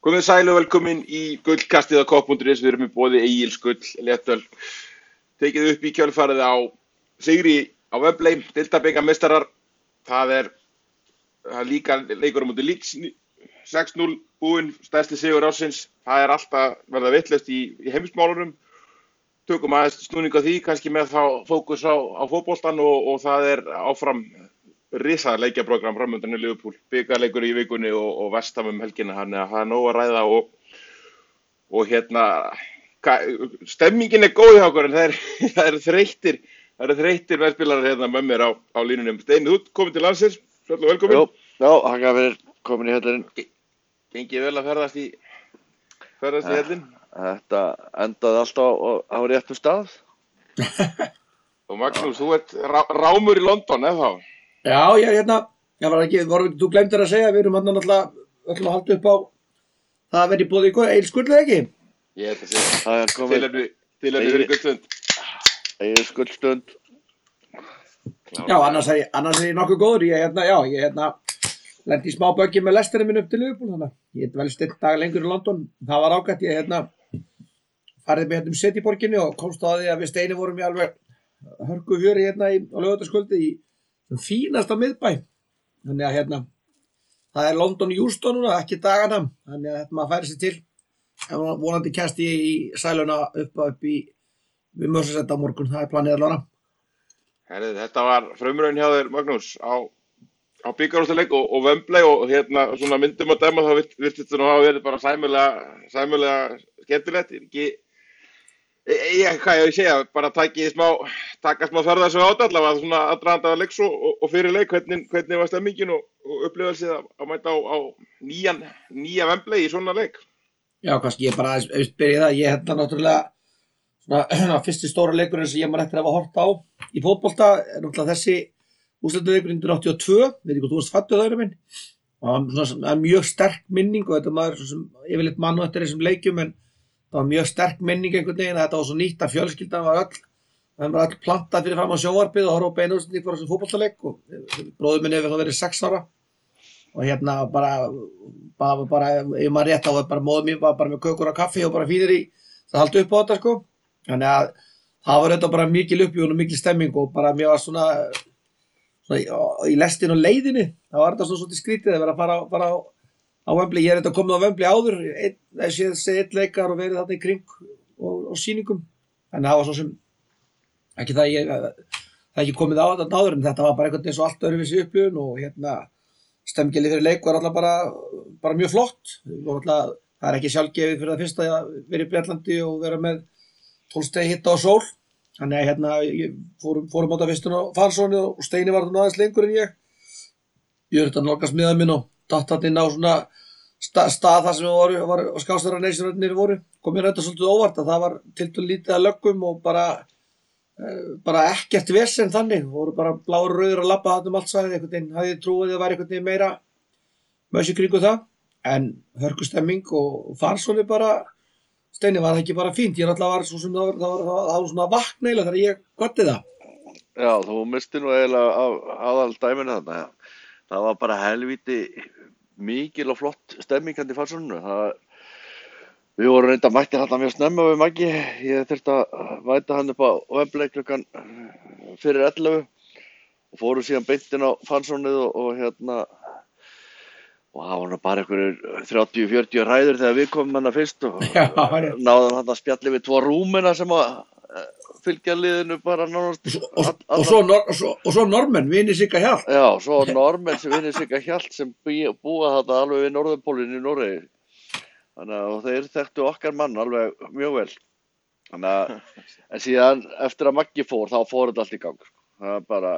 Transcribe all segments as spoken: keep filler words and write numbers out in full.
Komið sæl og velkomin í gullkastið á kopp punktur is. Við erum í boði Egils Gull Léttöl. Tekið upp í kjölfarið á sigri á Wembley, deildabikarmeistarar. Það er, það er líka leikur á móti Leeds, sex núll búinn, stærsti sigur ársins. Það er alltaf verða vitlaust í, í heimsmálunum. Tökum aðeins snúning á því, kannski með þá fókus á, á fótboltan og, og það er áfram risa leikjaprógram framöndan í Liverpool, bikarleikur í vikunni og, og West Ham um helgina, þannig að það er nóg að ræða og, og hérna, stemmingin er góð hjá okkur en það er, það er þreyttir, það eru þreyttir meðspilarar hérna með mér á, á línunum. Steini, þú ert komin til landsins, sæll og velkomin. Já, já, þakka fyrir komin í hellinn. Gengið vel að ferðast í, ferðast í hellinn? Þetta endaði alltaf á, á réttum stað. Og Magnús, þú ert rá, rámur í London, eða þá? Já, ég er hérna, ég var ekki, var, þú glemdir að segja, við erum hérna náttúrulega, öllum að halda upp á það að vera í boði í Egils Gull eða ekki? Ég held að segja, Það er komið tilefni, tilefni fyrir gullstund. Egils Gullstund. Já, annars er ég, annars er ég nokkuð góður, ég hérna, já, ég hérna, lendi í smá böggi með lestinni minn upp til Liverpool, þannig að ég dvelst einn dag lengur í London, það var ágætt, ég hérna, farið með hérna um Cityborginni og komst á því að við Steini vorum í alveg hörku fjöri hérna í, á laugardagskvöldi í fínasta miðbæ, þannig að hérna það er London Euston núna, ekki dagana, þannig að hérna maður færi sér til en vonandi kæst ég í sæluna upp, upp í við Merseyside á morgun, það er planið allavega. Herri, þetta var frumraun hjá þér, Magnús, á, á bikarúrslitaleik og, og Wembley og hérna svona myndum að dæma þá virtist þetta nú hafa verið bara sæmilega, sæmilega skemmtilegt, ekki Ég, hvað ég segja, bara taki smá, taka smá ferðar svo át allavega svona aðdraganda leiks og, og, og fyrir leik, hvernig, hvernig var stemmingin og, og upplifelsið að, að mæta á, á nýjan, nýja Wembley í svona leik? Já, kannski ég bara aðeins byrja það, ég hérna náttúrulega svona fyrsti stóra leikurinn sem ég maður eftir að hafa hort á í fótbolta er náttúrulega þessi úrslitaleikur nítján hundruð áttatíu og tvö, veit ekki hvað þú varst fæddur það minn, og það er mjög sterk minning og þetta maður sem yfirleitt mann og eftir þessum leikjum en það var mjög sterk minning einhvern veginn að þetta var svo nýtt að fjölskyldan var öll, það var öll plantað fyrir fram á sjónvarpið og horfa á beinu úrslit fyrir þessum fótboltaleik og bróðir minn hefur þá verið sex ára og hérna bara, bara, bara ef maður rétt á það, bara móðir mín var bara með kökur og kaffi og bara fínir í það haldi upp á þetta sko, þannig að það var þetta bara mikil uppbjón og mikil stemming og bara mér var svona, svona í lestin og leiðinni, það var þetta svona svolítið skrítið að vera að fara, fara á á Wembley, ég er þetta komið á Wembley áður einn, þessi einn leikar og verið þarna í kring og, og sýningum en það var svo sem ekki það ég það ekki komið á þetta áður en þetta var bara einhvern veginn svo allt öðruvísi upplifun og hérna stemgilið fyrir leik var alltaf bara, bara mjög flott og alltaf, það er ekki sjálfgefið fyrir það fyrsta að vera í Bretlandi og vera með tólf stiga hita og sól þannig að hérna ég fórum, fórum á þetta fyrstun á Fansóni og Steini var þarna aðeins lengur en ég ég er þetta nálgast miðað minn og datt hann inn á svona sta, stað þar sem við voru, var, skástæðarneinsröðnir voru, kom mér þetta svolítið óvart að það var tiltölu lítið að löggum og bara, uh, bara ekkert vesen þannig, voru bara bláur og rauður að labba þarna um allt sæðið, einhvern veginn hafði ég trúið að það væri einhvern veginn meira mössi kringu það, en hörkustemming og Fansóni bara, Steini var það ekki bara fínt, ég náttúrulega var svo sem það var, það var, það var svona vakneila þegar ég kvatti það. Já, þú misti nú eiginlega af aðal dæminu þarna, já. Það var bara helvíti mikil og flott stemmingandi í Fansóninu. Við vorum reynda mætti þarna mjög snemma við Maggi. Ég þurfti að mæta hann upp á Wembley klukkan fyrir ellefu og fórum síðan beint inn á Fansónið og, og hérna og það var nú bara einhverjir þrjátíu til fjörutíu ræður þegar við komum hana fyrst og Já, náðum hann að spjalli við tvo rúmina sem að fylgja liðinu bara nánast og, og, og, svo, nor, og, svo, og svo normenn, vinir Sigga Hjalt Já, svo normenn sem vinir Sigga Hjalt sem búa þarna alveg við Norðurpólinn í Noregi þannig að þeir þekktu okkar mann alveg mjög vel þannig að en síðan eftir að Maggi fór þá fór þetta allt í gang það er bara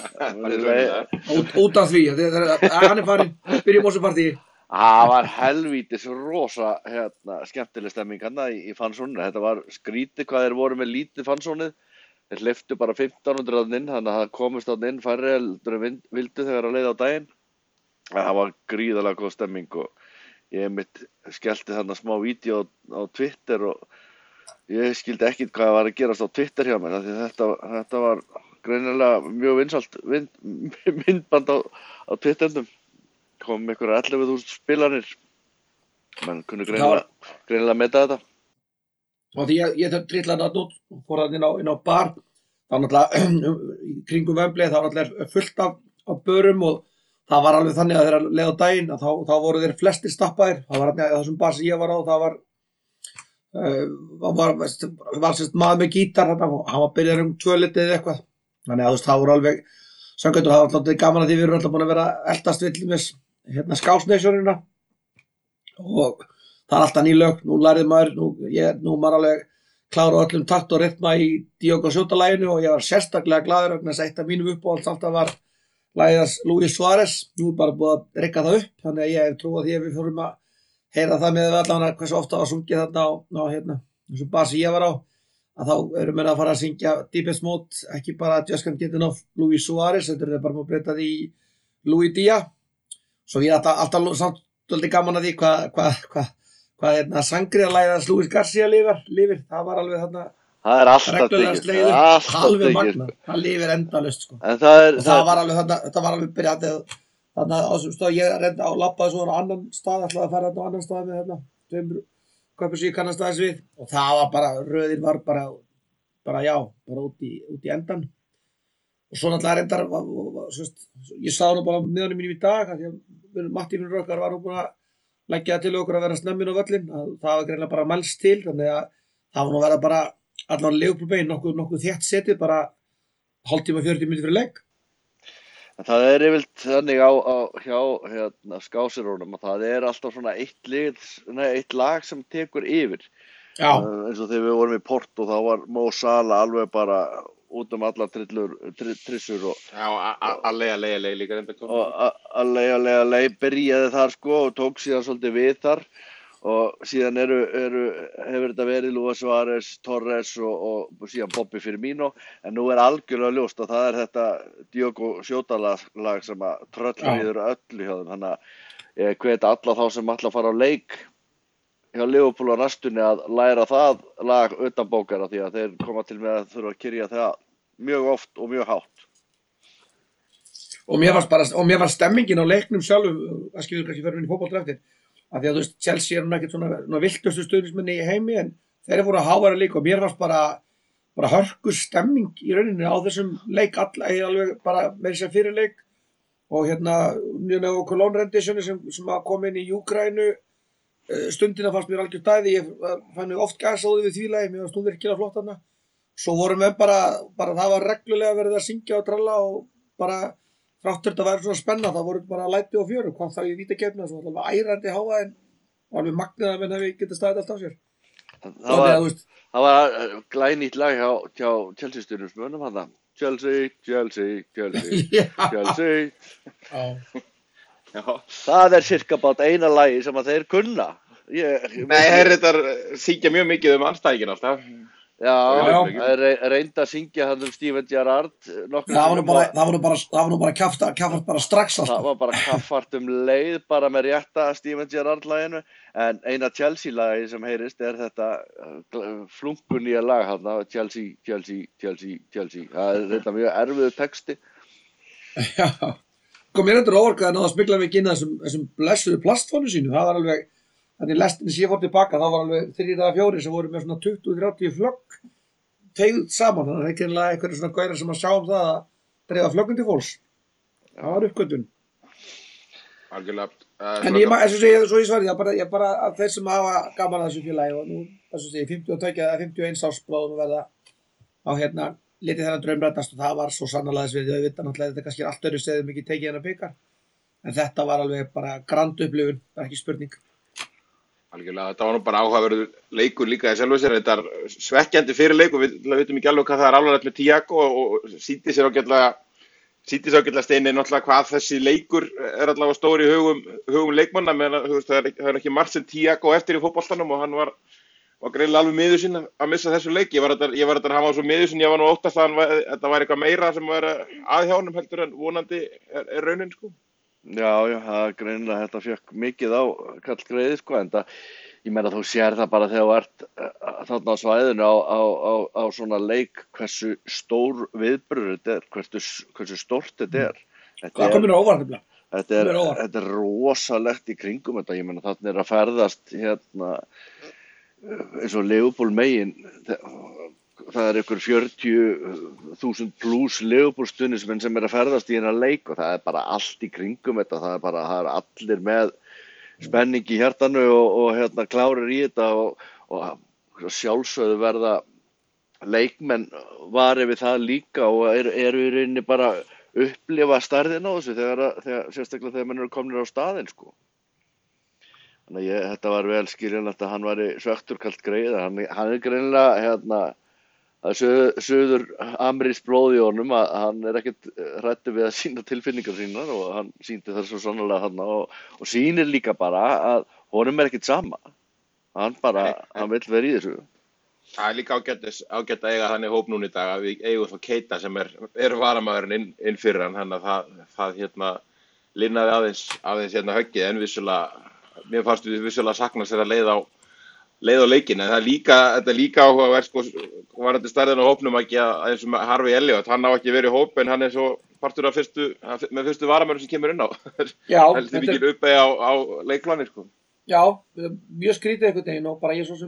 út, út af því að hann er farin byrjum ósum partí Það var helvítis rosa hérna, skemmtileg stemming hana í, í Fansóninu. Þetta var skrítið hvað þeir voru með lítið Fansónið. Þeir hleyptu bara fimmtán hundruð þarna inn, þannig að það komist þarna inn færri heldur en vildu þegar að leiða á daginn. Það var gríðarlega góð stemming og ég mitt skellti þarna smá vídeo á, á Twitter og ég skildi ekkert hvað var að gerast á Twitter hjá mér. Því þetta, þetta var greinilega mjög vinsælt myndband á, á Twitternum. Kom einhverjar ellefu þúsund spilanir menn kunni Það var, greinilega, greinilega meta þetta. og því ég, ég trillaði þetta út, fór það inn á, inn á bar, þá náttúrulega í kringum Wembley, þá var náttúrulega fullt af, af börum og það var alveg þannig að þegar leið á daginn, að þá, þá voru þeir flestir stappaðir, það var hérna þessum bar sem ég var á, það var, uh, var, var, var sérst maður með gítar, þetta, hann var byrjaður um tvö litið eða eitthvað, þannig að þú veist, það voru alveg, sangautur, það var alltaf gaman að því við erum alltaf búin að vera eldast vill með hérna skásneysjónina og það er alltaf ný lög, nú lærið maður, nú, ég, nú maður alveg klára öllum takt og rytma í Diogo Jota-laginu og ég var sérstaklega glaður vegna þess að eitt af mínum uppáhalds alltaf var lagið Luis Suárez, nú er bara búið að rikka það upp, þannig að ég hef trú að því að við fórum að heyra það með allan hversu ofta var sungið þarna á, á hérna, þessu basi ég var á, að þá erum við að fara að syngja Deepest Mode, ekki bara Just Can't Get Enough Luis Suárez, þetta er bara að breyta því í Luis Díaz, svo ég er alltaf, alltaf samt svolítið gaman að því hvað, hvað, hvað, hvað hérna sangriðarlæðans Luis Garcia lifir, lifir, það var alveg þarna Það er alltaf reglulega tekið, slegið upp, alltaf alveg tekið. magna, það lifir endalaust sko. En það er, Og það var alveg þarna, þetta var alveg byrjað þarna á þessum stað, ég reynda á labbaði svo á annan stað, ætlaði að fara þarna á annan stað með þarna, tveimur kaupir sem ég kannast aðeins við og það var bara, röðin var bara, bara já, bara út í, út í endan og svo náttúrulega reyndar, var, var, svist, ég sá nú bara miðanum mínum í dag, því að Matti minn Rökkar var nú búin að leggja til okkur að vera snemminn á völlin, að það var greinlega bara mælst til, þannig að það var nú að vera bara allan Liverpool-bein, nokkuð, nokkuð þétt setið, bara hálftíma, fjörutíu mínútur fyrir leik. Það er yfirleitt þannig á, á hjá hérna, skásirónum að það er alltaf svona eitt, lið, nei, eitt lag sem tekur yfir. Já. Uh, eins og þegar við vorum í Porto þá var Mo Salah alveg bara út um allar trillur, tri, trissur og Já, allei, allei, allei líka reynda kom. og allei, allei, allei byrjaði þar sko og tók síðan svolítið við þar og síðan eru, eru hefur þetta verið Luis Suárez, Torres og, og síðan Bobby Firmino en nú er algjörlega ljóst að það er þetta Diogo Jota-lag sem að tröllríður öllu hjá þeim þannig að ég hvet alla þá sem ætla að fara á leik hjá Liverpool á næstunni að læra það lag utan bókara því að þeir koma til með að þurfa að kyrja það mjög oft og mjög hátt. Og mér varst bara, og mér var stemmingin á leiknum sjálfum, að skilur kannski fyrir minni fótbolta eftir, að því að þú veist, Chelsea er hún ekkert svona, svona viltustu stuðningsmenni í heimi, en þeir eru voru að háværa líka og mér varst bara, bara hörkur stemming í rauninni á þessum leik, alla, ég alveg bara með þess að fyrir leik og hérna, mjög og Cologne renditioni sem, sem kom inn í Úkraínu, stundina fannst mér algjör dæði, ég fann mig oft gasaði við því lagi, mér fannst hún virkilega flott þarna. Svo vorum við bara, bara það var reglulega verið að syngja og tralla og bara þráttur þetta væri svona spenna, það voru bara læti og fjöru, hvað þá ég vítakefna, svo alltaf ærandi háaðinn og alveg magnið að menn hefði getið staðið allt á sér. Það var, það var glænýtt lag hjá, hjá Chelsea-stjörnusmönnum hann Chelsea, Chelsea, Chelsea, Chelsea. Já. Það er cirka bát eina lagi sem að þeir kunna. Ég, Nei, þeir reyndar syngja mjög mikið um andstæðingin alltaf. Já, það er reynd að syngja hann um Steven Gerrard. Það var nú bara, það var nú bara, það var nú bara kjafta, kjaffart bara strax alltaf. Það var bara kaffart um leið, bara með rétta Steven Gerrard laginu. En eina Chelsea-lagi sem heyrist er þetta flunkun nýja lag hann, Chelsea, Chelsea, Chelsea, Chelsea. Það er þetta mjög erfiður texti. Já, kom mér endur óorkað að náða að smigla mig inn að þessum, þessum blessuðu plastfónu sínu. Það var alveg, þannig lestinni sem ég fór tilbaka, þá var alveg þrír eða fjórir sem voru með svona tuttugu til þrjátíu flögg tegð saman. Þannig að það er ekki einlega einhverju svona gaurar sem að sjá um það að dreifa flöggum til fólks. Það var uppgötun. Algjörlega. Uh, en ég, eins og segja, svo ég svarði, ég bara, ég bara að þeir sem hafa gaman að þessu félagi og nú, þess að segja, fimmtíu og tvö eða fimmtíu og eins árs bráðum verða á hérna, litið þennan draumrætast og það var svo sannarlega þess við, þau vita náttúrulega þetta kannski er allt öðru steðum ekki tekið hennar bikar. En þetta var alveg bara grand upplifun, það er ekki spurning. Algjörlega, þetta var nú bara áhugaverður leikur líka í sjálfu sér, þetta er svekkjandi fyrir leik og við veitum ekki alveg hvað það er alvarlegt með Thiago og, og sýndi sér ágætlega sýndi sér ágætlega Steini náttúrulega hvað þessi leikur er allavega stóri í hugum, hugum leikmanna, menn að það er, það er ekki margt sem Thiago eftir í fótboltanum og hann var, var greinilega alveg miður sín að missa þessu leik, ég var þetta, ég var þetta, hann var svo miður sín, ég var nú óttast að hann, þetta var eitthvað meira sem var að hjá honum heldur en vonandi er, er raunin sko. Já, já, það er greinilega, þetta fjökk mikið á kallgreiði, sko, en það, ég meina þú sér það bara þegar þú ert uh, þarna á svæðinu á, á, á, á svona leik, hversu stór viðburður þetta er, hversu, hversu stórt þetta er. Þetta Það komur á óvart nefnilega. þetta er, þetta er rosalegt í kringum þetta, ég meina þarna er að ferðast hérna eins og Liverpool megin, það er ykkur fjörutíu þúsund pluss Liverpool stuðningsmenn sem er að ferðast í hennar leik og það er bara allt í kringum þetta, það er bara, það er allir með spenning í hjartanu og, og hérna klárir í þetta og, og sjálfsögðu verða leikmenn varið við það líka og eru er í rauninni bara upplifa stærðina á þessu þegar, þegar sérstaklega þegar menn eru komnir á staðinn sko. Þannig að ég, þetta var vel skiljanlegt að hann væri svektur kalt greið, hann, hann er greinilega hérna að söður, söður amerískt blóð í honum að hann er ekkert hræddur við að sýna tilfinningar sínar og hann sýndi það svo sannarlega hann og, og sýnir líka bara að honum er ekkert sama, hann bara, hann vill vera í þessu. Það er líka ágætt, ágætt að eiga þannig hóp núna í dag að við eigum svo Keita sem er, er varamaðurinn inn, inn fyrir hann, þannig að það, það hérna linnaði aðeins, aðeins hérna höggið en vissulega, mér fannst við vissulega sakna sér að leið á, leið á leikinn, en það er líka, þetta er líka áhugavert sko, varandi stærðin á hópnum ekki að eins og Harvey Elliott, hann á ekki verið í hóp en hann er svo partur af fyrstu, með fyrstu varamönnum sem kemur inn á. Já. Þetta er mikil uppeyja á, á leikplanir sko. Já, mjög skrítið einhvern veginn og bara ég svo sem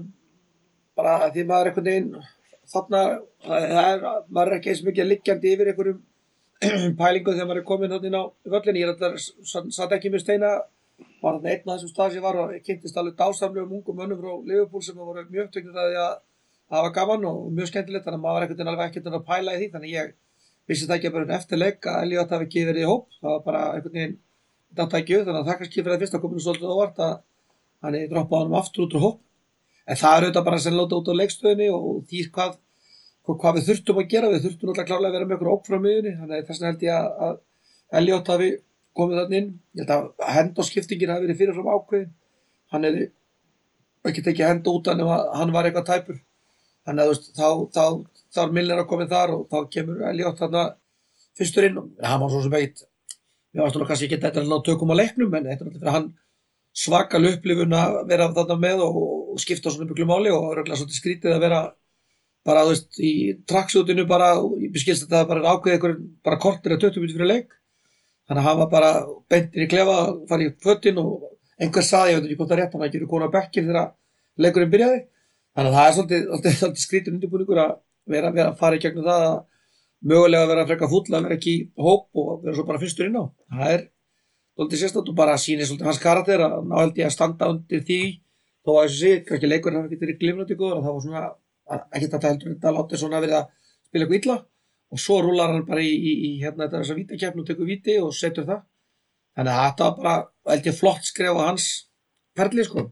bara því maður einhvern veginn þarna, það er, maður er ekki eins mikið liggjandi yfir einhverjum pælingum þegar maður er komin þarna inn á völlin. Ég er alltaf, satt ekki með Steina, var þarna einn af þessum stað sem ég var og kynntist alveg dásamlegum ungum mönnum frá Liverpool sem voru mjög uppteknir af því að það var gaman og mjög skemmtilegt, þannig að maður var einhvern veginn alveg ekkert að pæla í því, þannig ég vissi það ekki bara eftir leik að Elliott hafi ekki verið í hóp, það var bara einhvern veginn þetta ekki upp, þannig að það kannski fyrir að fyrsta kominu svolítið óvart að hann er droppað honum aftur út úr hóp. En það er auðvitað bara sem láta út á leikstöðinni og því hvað, hvað við þurftum að gera, við þurftum náttúrulega klárlega að vera með okkur ók frá miðjunni, þannig að þess vegna held ég að, að Elliott hafi komið þarna inn, ég held að hendóskiptingin hafi verið fyrirfram ákveðin, hann hefði ekki tekið henda út hann ef hann var eitthvað tæpur, þannig að þú veist, þá, þá, þá er Milner að komið þar og þá kemur Elliott þarna fyrstur inn og hann var svo sem veit, við varum stúrlega kannski ekki þetta að ná tökum á leiknum, en þetta er náttúrulega fyrir hann svakal upplifun að vera þarna með og, og skipta svona miklu máli og röglega svolítið skrítið að vera bara, þú veist, í tracksútinu bara, ég skilst þetta bara ákveðið einhver bara kortir eða tuttugu mínútur fyrir leik, þannig að hann var bara beintir í klefa, farið í fötin og einhver saði, ég veit ekki hvort það er rétt, hann ekki verið komin á bekkinn þegar leikurinn byrjaði, þannig að það er svolítið, svolítið, svolítið skrítið undirbúningur að vera, vera að fara í gegnum það að mögulega vera frekar fúll að vera ekki í hóp og vera svo bara fyrstur inn á, það er svolítið sérstætt og bara sýnir svolítið hans karakter að ná held ég að standa undir því þó að þessu sé, kannski leikurinn hafi ekki verið glimrandi góður og það var svona, ekkert að það heldur þetta látið svona að vera að spila eitthvað illa og svo rúlar hann bara í, í, í hérna þessa vítakeppni og tekur víti og setur það. Þannig að þetta var bara, held ég, flott skref á hans ferli sko.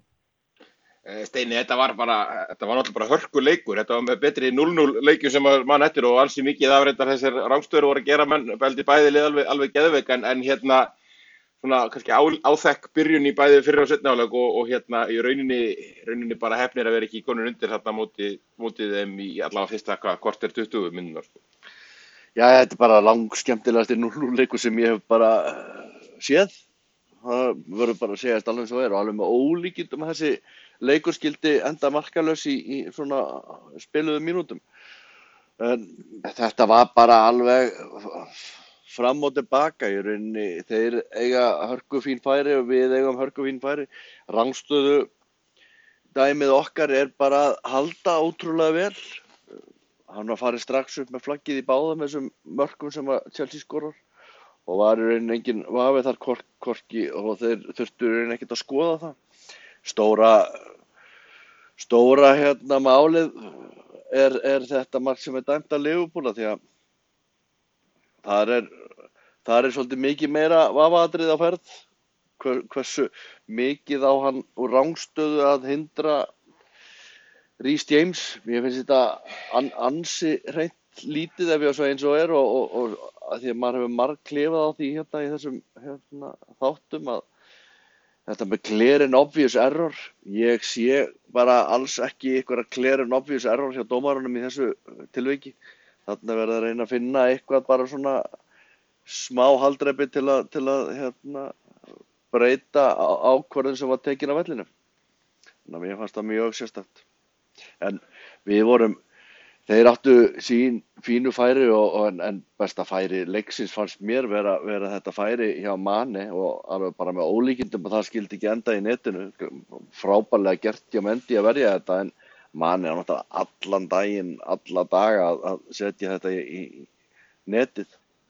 Steini, þetta var bara, þetta var náttúrulega bara hörkuleikur, þetta var með betri núll núll leikjum sem mann eftir og ansi mikið afreyndar þessir rangstöður voru að gera menn, beldi bæði lið alveg, alveg geðveik en, en hérna svona kannski á, áþekk byrjun í bæði fyrri og seinni hálfleik og, og hérna í rauninni, rauninni bara hefnir að vera ekki konur undir þarna móti, móti þeim í allavega fyrsta korter tuttugu minnunar sko. Já, þetta er bara langskemmtilegasti núll núll leikur sem ég hef bara séð. Það verður bara að segja þetta alveg eins og er og alveg með ólíkindum að þessi leikur skildi enda markalaus í, í svona spiluðum mínútum. En þetta var bara alveg fram og tilbaka í rauninni. Þeir eiga hörkufín færi og við eigum hörkufín færi. Rangstöðu dæmið okkar er bara að halda ótrúlega vel. Hann var farið strax upp með flaggið í báðum þessum mörkum sem að Chelsea skorar og var í rauninni enginn vafið þar kork, korki og þeir þurftu í rauninni ekkert að skoða það. Stóra, stóra hérna málið er, er þetta mark sem er dæmt að Liverpool því að það er, það er svolítið mikið meira vafaatrið á ferð. Hver, hversu mikið á hann úr rangstöðu að hindra Reece James. Mér finnst þetta an, ansi hreint lítið ef ég á svo eins og er og, og, og að því að maður hefur marg klifað á því hérna í þessum hérna, þáttum að þetta með clear and obvious error, ég sé bara alls ekki einhverja clear and obvious error hjá dómarunum í þessu tilviki. Þarna verður að reyna að finna eitthvað bara svona smá haldreipi til að, til að hérna, breyta ákvörðun sem var tekin á vellinum. Þannig að mér fannst það mjög sérstakt. En við vorum þeir áttu sín fínu færi og, og en, en besta færi leiksins fannst mér vera, vera þetta færi hjá Mane og alveg bara með ólíkindum að það skildi ekki enda í netinu. Frábærlega gert hjá Mendy að verja þetta en Mane er náttúrulega allan daginn, alla daga að, að setja þetta í, í netið.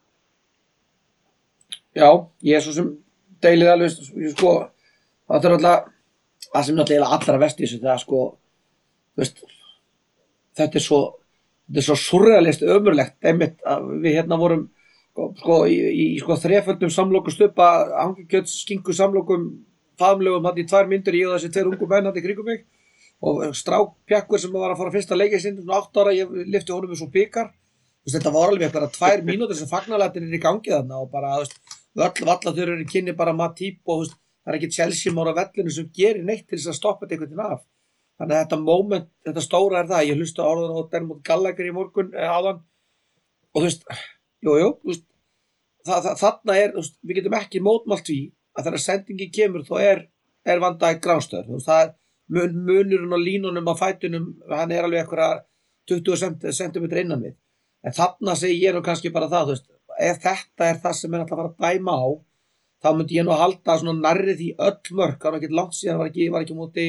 Já, ég er svo sem deilið alveg, sko, það er alltaf, það sem náttúrulega allra verst í þessu, það sko, þú veist, þetta er svo, þetta er svo surrealist ömurlegt, einmitt að við hérna vorum, sko, í, í sko þreföldum samlokum stuppa, hangikjöts, skinku samlokum, faðmlegum, hann í tvær myndur, ég og þessi tveir ungu menn hann í kringum mig, og strákpjakkur sem var að fara fyrsta leikið sinn, svona átta ára, ég lyfti honum með svo bikar, þú veist, þetta var alveg eitthvað tvær mínútur sem fagnalætin er í gangi þarna og bara, þú veist, völl valla þau eru í kynni bara Matip og þú veist, það er ekki Chelsea mál á vellinu sem gerir neitt til þess að stoppa þetta einhvern veginn af. Þannig að þetta moment, þetta stóra er það, ég hlusta á orðan á Dermot Gallagher í morgun eh, áðan og þú veist, jú, jú, þú veist, það, það, þarna er, þú veist, við getum ekki mótmælt því að þegar sendingi kemur þá er, er Van Dijk gránstöður, þú veist, það er mun, munurinn á línunum á fætunum, hann er alveg eitthvað tuttugu sentimetra innan við. En þarna segi ég nú kannski bara það, þú veist, ef þetta er það sem er alltaf að fara að dæma á, þá myndi ég nú halda svona nærri því öll mörk, það var ekki langt síðan, var ekki, var ekki móti,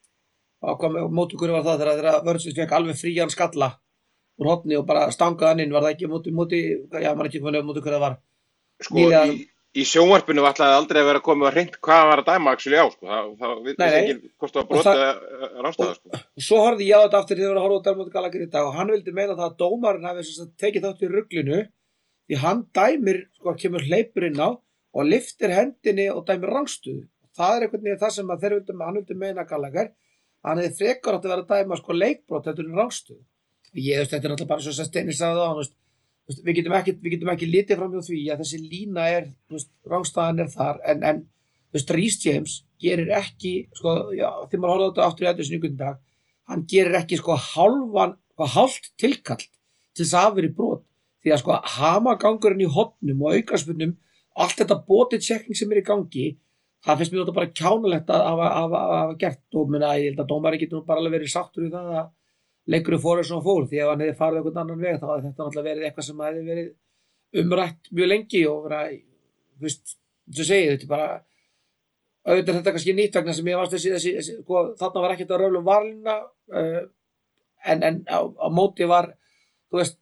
á hvað móti hverju var það þegar þegar Vörnsins fekk alveg frían skalla úr horni og bara stangaði hann inn, var það ekki móti, móti, já, maður ekki hvernig móti hverju það var. Sko, Nýlega, í, í sjónvarpinu ætlaði aldrei að vera komið að hreint hvað var að dæma actually á, sko, það, það við ekki hvort það var brot eða ránstæða, sko. Og svo horfði ég á þetta aftur þegar ég var að horfa á Dermot Gallagher í dag og hann vildi meina það að dómarinn hafi tekið þátt í ruglinu því hann dæmir, sko, kemur hleypur inn á og lyftir hendinni og dæmir rangstöðu. Það er einhvern veginn það sem að þeir vildi, hann vildi meina Gallagher, hann hefði frekar átt að vera að dæma sko leikbrot þetta er rangstöðu. Ég veist, þetta er náttúrulega bara svo sem Steini sagði á, veist, við getum ekki, við getum ekki litið fram hjá því að þessi lína er, veist, rangstæðan er þar, en, en veist, Reece James gerir ekki, sko, já, þegar maður horfði á þetta aftur í þetta snyggjum dag, hann gerir ekki sko hálfan, hálft tilkall til þess að hafa verið brot. Því að sko hamagangurinn í hotnum og aukaspyrnum, allt þetta body checking sem er í gangi, það finnst mér þetta bara kjánalegt að hafa, hafa, hafa gert og minna, ég held að dómarinn getur nú bara alveg verið sáttur við það að leikurinn fór eins og hann fór, því ef hann hefði farið einhvern annan veg þá hefði þetta náttúrulega verið eitthvað sem hefði verið umrætt mjög lengi og vera, þú veist, þú segir þetta bara, auðvitað þetta kannski nýtt vegna sem ég varst þessi, þessi, þessi sko, þarna var ekkert að röflum varlina, uh, en, en á, á móti var, þú veist,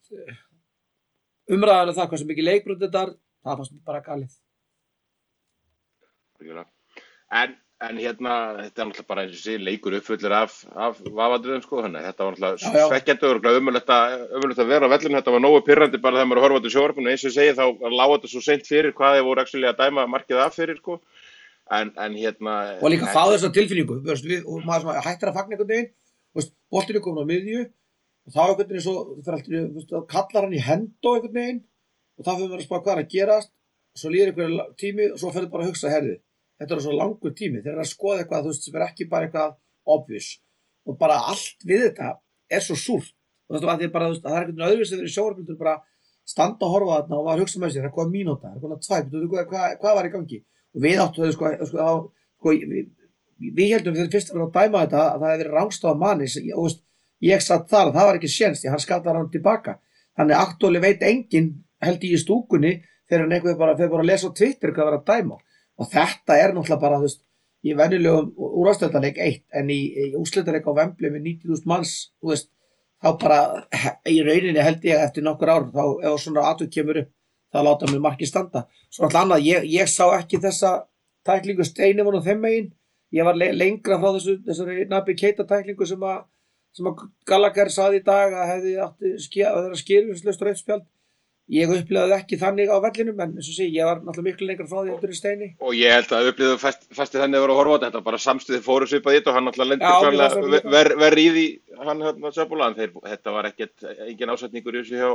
umræðan það hvað sem mikið leikbrot þetta er, það fannst mér bara galið. En, en hérna, þetta er náttúrulega bara eins og sé leikur uppfullur af, af vafadröðum, sko, þannig þetta var náttúrulega svekkjandi og ömurlegt að vera á vellinu, þetta var nógu pirrandi bara þegar maður horfa á þetta sjónvarpinu, eins og ég segi þá lá þetta svo seint fyrir hvað þeir voru actually að dæma markið af fyrir, sko, en, en hérna... Og líka fá þessa tilfinningu, veist, við, og maður hættir að fagna einhvern veginn, veist, boltinu komin á miðju, og þá einhvern veginn svo, það alltaf, veist, kallar hann í hendo einhvern veginn, og þá fyrir maður að spá hvað er að gerast, svo líður einhver tími, og svo fyrir bara að hugsa, herði, þetta er svo langur tími, þeir eru að skoða eitthvað, þú veist, sem er ekki bara eitthvað obvious, og bara allt við þetta er svo súrt, og þetta var því bara, þú veist, það er einhvern veginn öðruvísi þegar í sjónvarpinu bara standa og horfa þarna og var að hugsa með sér, það kom mínúta, það kom tvæp, þú veist, hvað, hvað var í gangi, og við áttu þau, sko, sko, á, sko við, við heldum þegar fyrst að vera að dæma þetta, að það hefði verið rangstað á manni, og veist, ég satt þar, það var ekki séns, því hann skatar hann tilbaka, þannig aktuáli veit enginn, held ég í stúkunni, þegar hann einhver bara, þegar bara að lesa á Twitter hvað var að dæma. Og þetta er náttúrulega bara, þú veist, í venjulegum úrvalsdeildarleik eitt, en í, í úrslitaleik á Wembley með níutíu þúsund manns, þú veist, þá bara, í rauninni held ég eftir nokkur ár, þá ef svona atvik kemur upp, þá láta mér markið standa. Svo alltaf annað, ég, ég sá ekki þessa tæklingu Steini var nú þeim megin, ég var le lengra frá þessu, þessari Naby Keita tæklingu sem að, sem að Gallagher saði í dag að hefði átti að vera skýrfinnslaust rautt spjald. Ég upplifði ekki þannig á vellinum, en eins og sé, ég var náttúrulega miklu lengra frá því heldur en Steini. Og ég held að upplifði fast, fasti þannig að vera að horfa á þetta, þetta bara samstuði fóru svipað í þetta og hann náttúrulega lendur verð ver í því, hann hérna Söbúlan, þetta var ekkert, engin ásetningur í þessu hjá,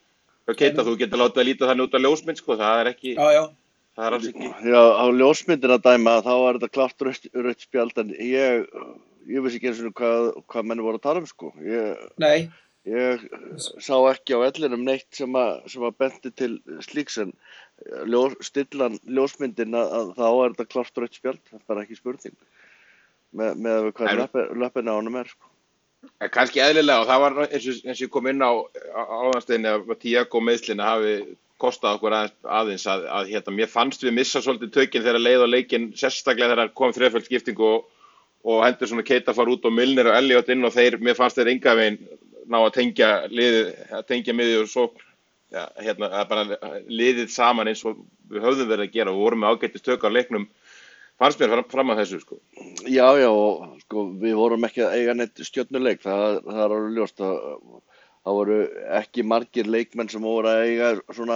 hjá Keita, þú getur látið að líta þannig út af ljósmynd, sko, það er ekki, já, já. það er alls ekki. Já, á ljósmyndin að dæma, þá var þetta klárt rautt spjald, en ég, ég vissi ekki eins og hvað, hvað menn voru að tala um, sko. Ég, Nei. Ég sá ekki á vellinum neitt sem að, sem að benti til slíks en ljós, stillan ljósmyndin að, að þá er þetta klárt rautt spjald, það er bara ekki spurning með, með hvað löppin á honum er, sko. En kannski eðlilega og það var eins og, eins og ég kom inn á áðansteginni að Thiago meiðslina hafi kostað okkur aðeins, aðeins að, að hérna, mér fannst við missa svolítið tökinn þegar leið og leikinn, sérstaklega þegar kom þreföld skipting og, og hendur svona Keita fara út og Milner og Elliot inn og þeir, mér fannst þeir enga veginn ná að tengja liðið, að tengja miðið og svo, ja, hérna, að bara liðið saman eins og við höfðum verið að gera og vorum með ágættis tök á leiknum, fannst mér fram, fram að þessu, sko. Já, já, og sko, við vorum ekki að eiga neitt stjörnuleik, það, það er alveg ljóst að það voru ekki margir leikmenn sem voru að eiga svona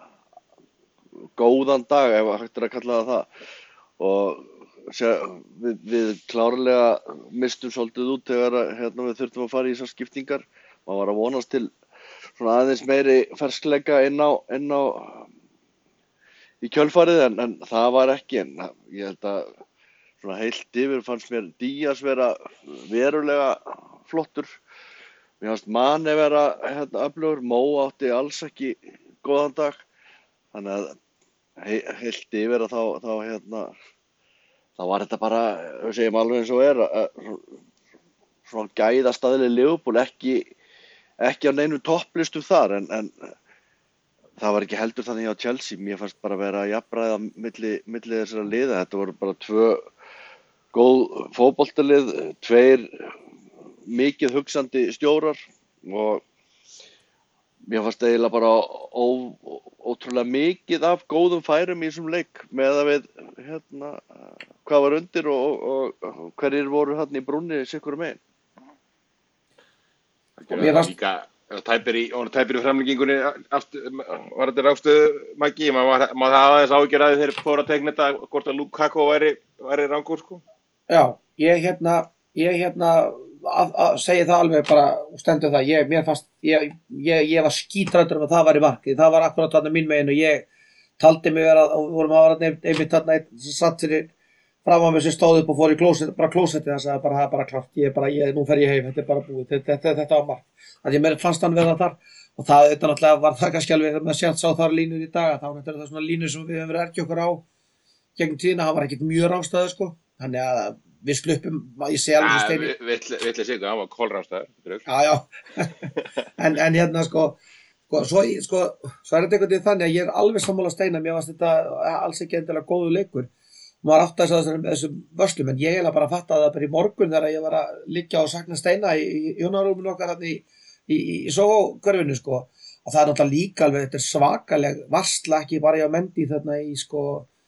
góðan dag, ef hægt er að kalla það það. Og sé, við, við klárlega mistum svolítið út þegar hérna, við þurftum að fara í þessar skiptingar. Maður var að vonast til svona aðeins meiri ferskleika inn á, inn á í kjölfarið, en, en það var ekki. En ég held að svona heilt yfir fannst mér Díaz vera verulega flottur. Mér fannst Mane vera hérna, öflugur, Mó átti alls ekki góðan dag. Þannig að he, heilt yfir að þá, þá, hérna, þá var þetta bara, við segjum alveg eins og er, að, svona gæðastaðli Liverpool, ekki, ekki á neinu topplistum þar, en, en það var ekki heldur þannig hjá Chelsea. Mér fannst bara vera að jafnræða milli, milli þessara liða. Þetta voru bara tvö góð fótboltalið, tveir mikið hugsandi stjórar og mér fannst eiginlega bara ó, ótrúlega mikið af góðum færum í þessum leik með að við hérna, hvað var undir og, og, og hverjir voru hérna í brúnni sikkur megin. Það var líka tæpir í, tæpir í framlengingunni aftur, var þetta rákstöðu Maggi, maður maður hafa þess áhyggjur að þeir fóru að tegna þetta hvort að Lukaku væri, væri rangur, sko. Já, ég hérna, ég hérna að, að segja það alveg bara og stendur það, ég, mér fannst, ég, ég, ég var skítræddur um að það var í markið, það var akkurat þarna mín megin og ég taldi mig vera, og vorum að vera einmitt þarna einn sem satt sér fram á mig sem stóð upp og fór í klósett, bara klósettið, það sagði bara, það er bara klart, ég bara, ég, nú fer ég heim, þetta er bara búið, þetta, þetta, þetta var mark, þannig að mér fannst hann vera þar og það, þetta náttúrulega var það kannski alveg með sjálft sá þar línur í dag, þá náttúrulega það svona línur sem við höfum verið að ergja okkur á gegnum tíðina, það var ekkert mjög rángstæður, sko, þannig að við sluppum, ég sé alveg ja, Steini. Vill að segja, það var kolrángstæður. Já, já, en, en hérna, sko, sko, svo, sko, svo er þetta einhvern veginn þannig að ég er alveg sammála Steina, mér fannst þetta alls ekki endilega góðu leikur. Maður átti að þessum, þessum vörslum, en ég eiginlega bara fattaði það bara í morgun þegar ég var að liggja og sakna Steina í, í hjónarúminu okkar hérna í, í, í, í Sógó-hverfinu, sko. Og það er náttúrulega líka alveg, þetta er svakaleg varsla, ekki bara hjá Mendy þarna í, sko,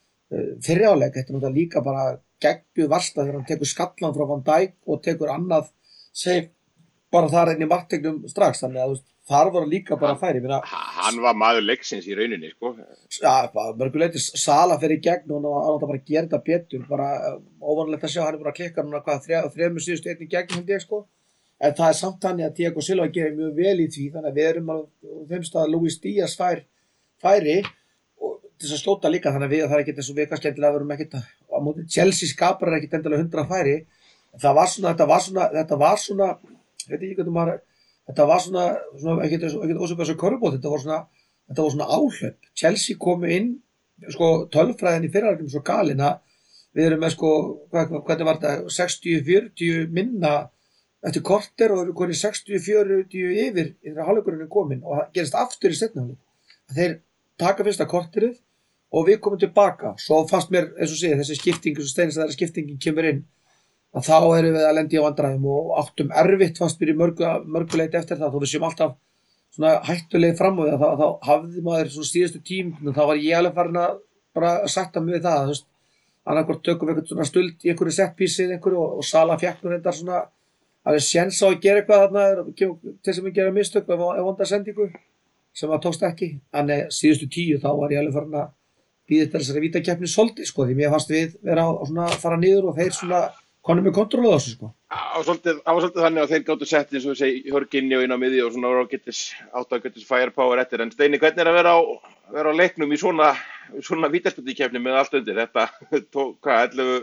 fyrri áleik. Þetta er náttúrulega líka bara geggjuð varsla þegar hann tekur skallan frá Van Dijk og tekur annað save bara þar inn í marktegnum strax, þannig að þú veist, þar voru líka bara færi. Minna, hann var maður leiksins í rauninni, sko. Já, mörguleiti Sala fer í gegn og hann átti bara að gera þetta betur, bara óvanlegt að sjá, hann er bara að klikka núna hvað, þremur síðustu einn í gegn, held ég, sko. En það er samt þannig að Thiago Silva gerir mjög vel í því, þannig að við erum á þeim stað að Luis Díaz fær færi og til þess að skjóta líka, þannig að við, það er ekkert eins og við kannski endilega verum ekkert á móti Chelsea skapar ekkert endilega hundra færi. Það var svona, þetta var svona, þetta var svona, veit ekki hvernig maður, þetta var svona, svona ekkert ekkert ósöp þessu körfubót, þetta var svona, þetta var svona áhlaup. Chelsea komu inn, sko, tölfræðin í fyrrarleiknum svo galin að við erum með, sko, hvað, hvernig var þetta, sextíu fjörutíu minna eftir korter og við erum konið sextíu fjörutíu yfir þegar hálfleikurinn er komin og það gerist aftur í seinni hálfleik. Þeir taka fyrsta korterið og við komum tilbaka. Svo fannst mér, eins og segja, þessi skipting, eins og Steinar sagði, þegar skiptingin kemur inn, að þá erum við að lendi á vandræðum og áttum erfitt fannst mér í mörgu, mörguleit eftir það, þó við séum alltaf svona hættuleg fram á því að þá, þá hafði maður svona síðustu tím, þá var ég alveg farin að bara sætta mig við það, þú veist, annarkvort tökum við eitthvað svona stuld í einhverju setpísið einhverju og, og Sala fékk nú reyndar svona að við séns á að gera eitthvað þarna til sem við gera mistök ef vonda sendingu sem að tókst ekki, en síðustu tíu þá var ég alveg farin að býða til þessari vítakeppni svolítið, sko, því mér fannst við vera á, á svona fara niður og þeir svona konum með kontról á þessu, sko. Það var svolítið, svolítið þannig að þeir gáttu sett eins og við segi hörginni og inn á miði og svona voru á getis átt að getis firepower eftir, en Steini, hvernig er að vera á, vera á leiknum í svona, svona vítaspyrnukeppni með allt undir, þetta tók, hvað, ellefu,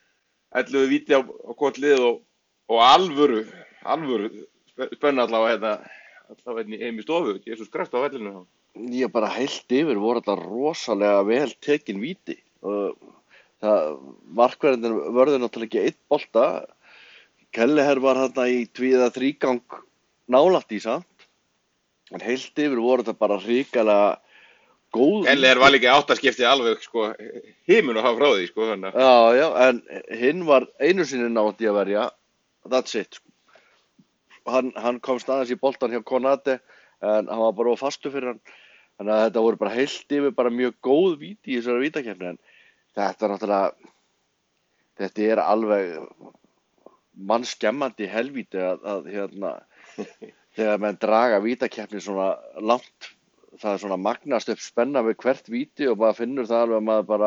ellefu víti á, á gott lið og, og alvöru, alvöru spenna allavega hérna, allavega heim í stofu, Jesus Krist á vellinu. Ég bara heilt yfir voru þetta rosalega vel tekin víti og það markverðin vörður náttúrulega ekki einn bolta Kelleher var þarna í tvíða þrígang nálægt í samt, en heilt yfir voru þetta bara hrikalega góð. Kelleher var líka áttaskipti alveg, sko, himin og hafa frá því, sko, þannig. Já, já, en hinn var einu sinni nátt í að verja, that's it, sko. Hann, hann komst aðeins í boltan hjá Konate, en hann var bara fastu fyrir hann. Þannig að þetta voru bara heilt yfir bara mjög góð víti í þessari vítakeppni, en þetta er náttúrulega, þetta er alveg mannskemmandi helvíti að, að hérna, þegar menn draga vítakeppni svona langt, það er svona magnast upp spenna við hvert víti og maður finnur það alveg að maður bara,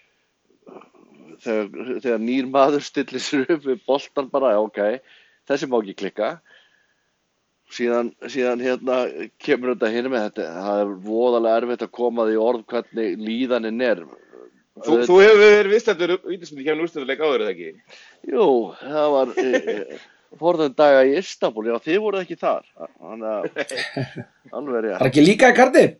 þegar, þegar nýr maður stillir sér upp við boltan bara, ok, þessi má ekki klikka. Síðan, síðan hérna kemur þetta hinum með þetta, það er voðalega erfitt að koma því orð hvernig líðanin er. Þú, þú hefur verið viðstættur vítaspyrnu kemur úrslitaleik áður eða ekki? Jú, það var e, forðum daga í Istanbul, já þið voruð ekki þar, þannig að alveg rétt. Var ekki líka í Cardiff?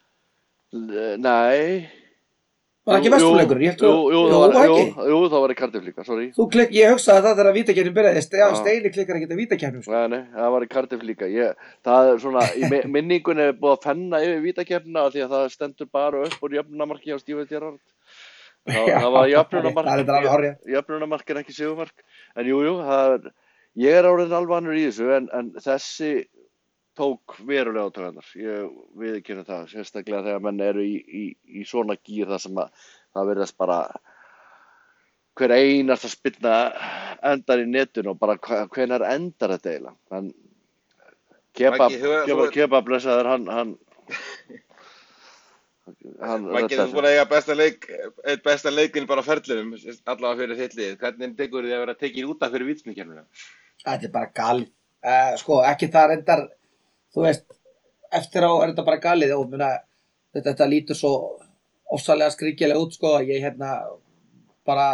Nei. Var ekki vesturleikur? Ég held Jú, að- jú, Jú, það var, ekki? jú, jú, það var í Cardiff líka, sorry. Þú klikk, ég hugsaði það þegar vítakeppnin byrjaði, Ste- Já. Steini klikkar ekki að vítakeppnum, sko. Nei, nei, það var í Cardiff líka. Ég, það er svona, í mi- minningunni er búið að fenna yfir vítakeppnina af því að það stendur bara upp úr jöfnunamarki hjá Steven Gerrard. Það, Já, það var það er jöfnunamark, alveg hárrétt. jöfnunamark er ekki sigurmark. En jú, jú, það er, ég er orðinn alveg annur í þessu, en, en þessi tók verulega á taugarnar. Ég viðurkenni það, sérstaklega þegar menn eru í, í, í svona gír þar sem að það virðast bara hver einasta spyrna endar í netinu og bara hva- hvenær endar þetta eiginlega. En Kebab, Maggi, þú- Kebab, þú- Kebab blessaður, hann, hann, hann Maggi, þú reddar er búin að eiga besta leik, eitt besta leikinn bara á ferlinum, allavega fyrir þitt lið. Hvernig tekur þið að vera tekin út af fyrir vítaspyrnukefnina? Þetta er bara galið. Uh, sko, ekki það reyndar, þú veist, eftir á er þetta bara galið og myrna, þetta, þetta lítur svo ofsalega skringilega út, sko, að ég hérna bara,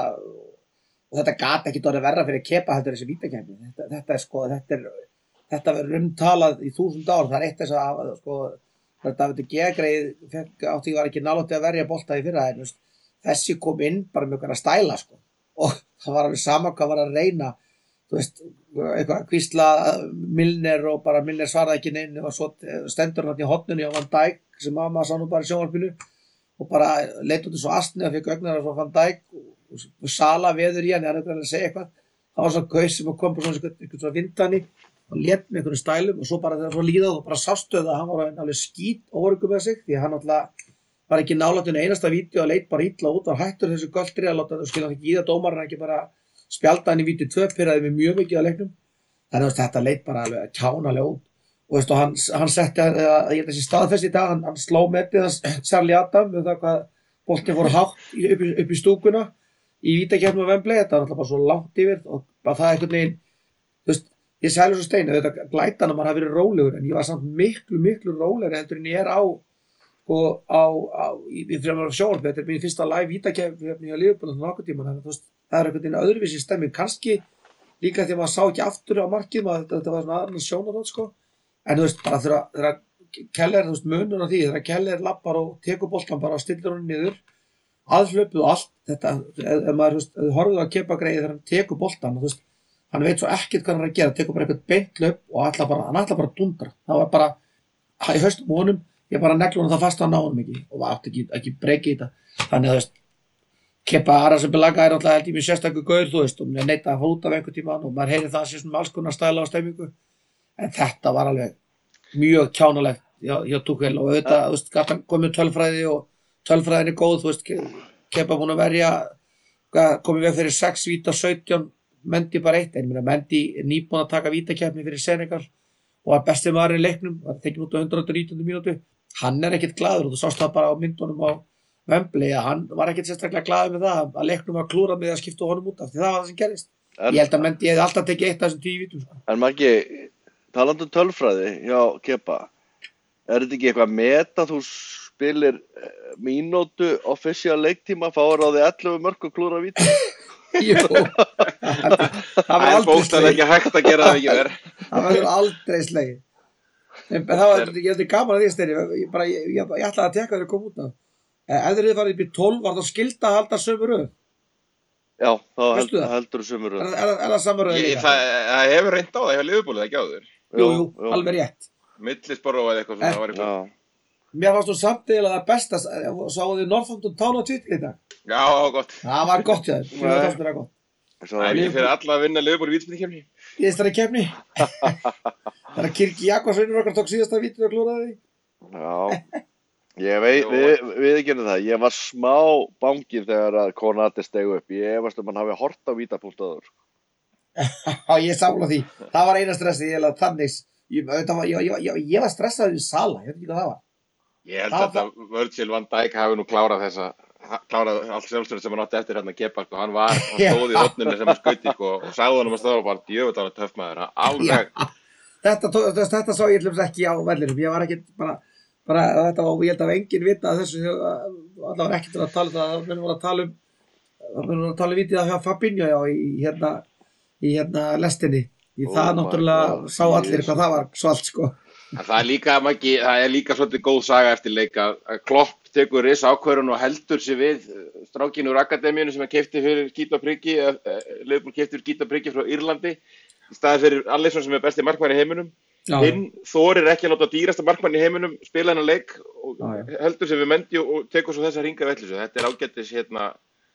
og þetta gat ekki orðið verra fyrir Kepa heldur þessi vítakeppni. Þetta, þetta er sko, þetta er, þetta verður umtalað í þúsund ár, það er eitt þess að, sko, þetta David G. greið, fekk, átti var ekki nálætti að verja bolta í fyrra, en veist, þessi kom inn bara með okkar að stæla, sko, og það var alveg sama hvað var að reyna, þú veist, eitthvað að hvísla Milner og bara Milner svaraði ekki neinu og svo stendur hann í hotnunni á Van Dijk sem að maður sá nú bara í sjónvarpinu og bara leit út svo astni og fekk augnar frá Van Dijk og, og Sala veður í hann, hann er ekki að segja eitthvað. Það var svona gaus sem kom bara svona eitthvað svona vindani og lét með einhvern stælum og svo bara þegar svo líðað og bara sástöðu að hann var alveg skít óöruggur með sig því að hann alltaf var ekki nálægt einasta vídeo og leit bara illa út og hættur þessu göltri að láta skilja hann ekki í það dómarinn ekki bara spjalda hann í víti tvö, pyrraði mig mjög mikið á leiknum. Þannig að þetta leit bara alveg kjánalega út. Og veistu, hann, hann setti að, að ég held þessi staðfest í dag, hann, hann sló metið hans Charlie Adam með það hvað boltinn fór hátt í, upp, í, upp í stúkuna í vítakeppni á Wembley. Þetta var alltaf bara svo langt yfir og bara það einhvern veginn, þú veist, ég sælu svo steinu, þetta glætan að maður hafi verið rólegur en ég var samt miklu, miklu rólegri heldur en ég er á, og á, á í, í fremur af sjónvarpi. Þetta er mín fyrsta live vítakeppni hjá Liverpool nokkuð tíma, þannig að þú veist, það er einhvern veginn öðruvísi stemming, kannski líka því að maður sá ekki aftur á markið, maður, þetta, þetta var svona aðra sjónarhótt sko, en þú veist, bara þegar, þegar Keller, þú veist, munur á því, þegar Keller lappar og tekur boltan bara og stillir hann niður, aðhlaupuð og allt, þetta, ef maður, þú veist, ef þú horfðu á Kepa greið þegar hann tekur boltan, þú veist, hann veit svo ekkert hvað hann er að gera, tekur bara eitthvað beint hlaup og ætla bara, hann ætla bara að dundra, það var bara, í haustum á honum, ég bara negla honum það fast að ná honum ekki og það átti ekki, ekki breyki í þetta, þannig að þú veist, Kepa Arrizabalaga er alltaf held ég mjög sérstakur gaur, þú veist, og mér neita að fara út af einhvern tímann og maður heyri það sé svona alls konar stæla á stemmingu, en þetta var alveg mjög kjánalegt hjá, hjá Tuchel og auðvitað, þú veist, gæti hann komið tölfræði og tölfræðin er góð, þú veist, Kepa búin að verja, komið veg fyrir sex víta, sautján, Mendy bara eitt, en mér Mendy er nýbúin að taka vítakeppni fyrir Senegal og var besti maður í leiknum, var tekinn út á hundrað og nítjándu mínútu, hann er ekkert glaður og þú sást það bara á myndunum á Wembley að hann var ekkert sérstaklega glaður með það að leiknum var klúrað með að skipta honum út af því það var það sem gerist. En, Ég held að Mendy hefði alltaf tekið eitt af þessum tíu vítum sko. en Maggi, talandi um tölfræði hjá Kepa, er þetta ekki eitthvað meta þú spilir eh, mínútu official leiktíma, fáir á því ellefu mörk og klúra víti? Jú, það Það var er aldrei bókstaflega slegið. ekki hægt að gera það ekki verð. Það verður aldrei slegið. En það var, ég hefði gaman að því Steini, ég, bara, ég, ég, ég ætlaði að tekka þeir að koma út af. Ef þeir eru farið upp í tólf var það skylda að halda sömu röð. Já, þá held, Veistu það? heldur sumur. Er, er, er það samverðið Ég, líka? það, það hefur reynd á það, ég hef liðbúlið ekki áður. Jú, jú, alveg rétt. Millisboró eða eitthvað svona, Eh, það var eitthvað. Já, Mér fannst þú samt eiginlega það besta, sáðu þið Northampton Town á Twitter í dag? Já, gott. Það var gott hjá þér, ég Nei. fannst það gott. svo Það er ekki fyrir alla að vinna liðbúlið í vítaspyrnukefni. Í þessari keppni. Það er að Kirki Jakobsson okkar tók síðasta vítið og klúraði því. Já, ég veit, Jó. við, við ekki það, ég var smá bangin þegar að Konati stegu upp, ég efast um hann hafi hort á vítapunktaður. Já, ég sála því. Það var eina stressið, ég held þannig. Ég, auðvitað var- ég, ég, ég, ég var stressaður í Sala, ég veit ekki hvað það var. Ég held Það að Virgil van Dijk hafi nú klárað þessa, ha- klárað allt sjálfstöður sem hann átti eftir hérna Kepa, sko. Hann var, hann Já. stóð í hotninu sem hann skauti, sko, og sagði hann um að stóða og bara, djöfull, hann var töff maður, hann alveg. Þetta, tó- þetta, þetta sá ég hljóms ekki á vellinum. Ég var ekki bara, bara þetta var, ég held að enginn vita að þessu, allavega var ekkert að tala um það, það munum voru að tala um, það munum voru að tala um vitið af Fabinho, já, í hérna, í hérna lestinni. Í Oh það my náttúrulega God, sá allir Jesus. hvað það var svalt, sko. En það er líka, Maggi, það er líka svolítið góð saga eftir leik að að Klopp tekur risa ákvörðun og heldur sig við eh, strákinn úr akademíunum sem hann keypti fyrir Gíta Priggi, Liverpool keypti fyrir Gíta Priggi frá Írlandi, í staði fyrir Alisson sem er besti markmaður í heiminum. Já, Hinn þorir ekki að nota dýrasta markmann í heiminum, spila hennar leik og Já, já. heldur sig við Mendy og, og tekur svo þessa ringa vellisu. Þetta er ágættis, hérna,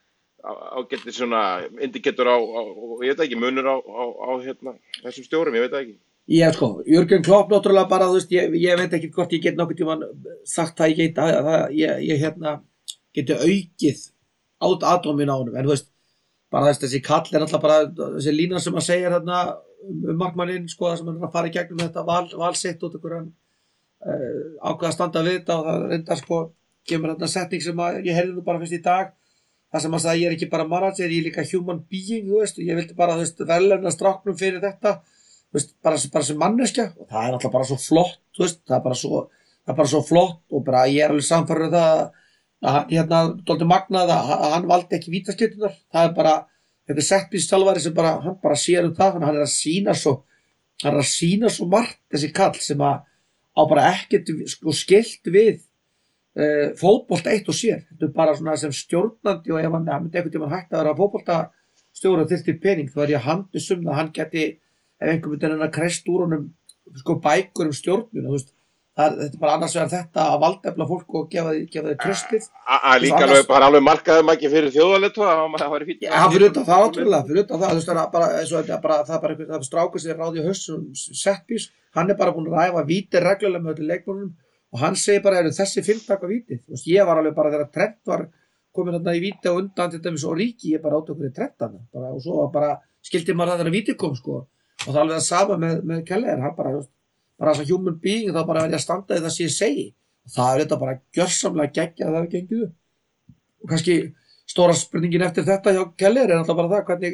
á- ágættis svona indikator á, á, á, ég veit ekki, munur á, á, á hérna, þessum stjórum, ég veit það ekki. Ég sko, Jürgen Klopp náttúrulega bara, þú veist, ég, ég veit ekki hvort ég get nokkuð tímann sagt það ég get, að, það, ég, ég hérna geti aukið át atómin á honum, en þú veist, bara þess, þessi kall er alltaf bara, þessi lína sem að segja hérna um, um markmanninn, sko, það sem hann er að fara í gegnum þetta val, valsitt út okkur hann uh, ákveða að standa við þetta og það reyndar sko, kemur hérna setning sem að ég heyrði nú bara fyrst í dag, það sem að sagði ég er ekki bara manager, ég er líka human being, þú veist, og ég vildi bara, þú veist, verðlauna stráknum fyrir þetta, þú veist, bara, bara sem manneskja og það er alltaf bara svo flott, þú veist, það er bara svo, það er bara svo flott og bara ég er alveg samfærður það að hann, hérna, dálítið magnað að að hann valdi ekki vítaskiptunar, það er bara, þetta er settpísstjálfari sem bara, hann bara sér um það, hann er að sína svo, hann er að sína svo margt þessi kall sem að á bara ekkert sko skilt við uh, fótbolt eitt og sér, þetta er bara svona sem stjórnandi og ef hann, hann myndi einhvern tímann hægt að vera fótboltastjóri og þyrfti pening, þá er ég handið um það, hann geti ef einhver myndi hennar krest úr honum sko bækur um stjórnuna, þú veist, það, þetta er bara annars vegar þetta að valdefla fólk og gefa því, gefa því tröstið. Að líka alveg, bara alveg markaðum Maggi fyrir þjóðarleiðtoga, það væri fínt. Já, fyrir utan það átrúlega, fyrir utan það, þú veist, það er bara, eins og þetta er bara, það er bara einhver, það er strákur sem er ráði í haustum setpís, hann er bara búinn að ræfa víti reglulega með öllum leikmönnum og hann segir bara, eru þessi fimm taka vítið, þú veist, ég var alveg bara þegar Trent var komin þarna í víti og undan til dæmis og Ríki, ég bara átti okkur í Trent þarna, bara, og svo var bara, skildi maður það þegar víti kom, sko, og það er alveg það sama með, með Keller, hann bara, þú veist, bara þess að human being, þá bara verði að standa í það sem ég segi, og það er þetta bara gjörsamlega geggja að það hefur gengið upp. Og kannski stóra spurningin eftir þetta hjá Keller er alltaf bara það hvernig,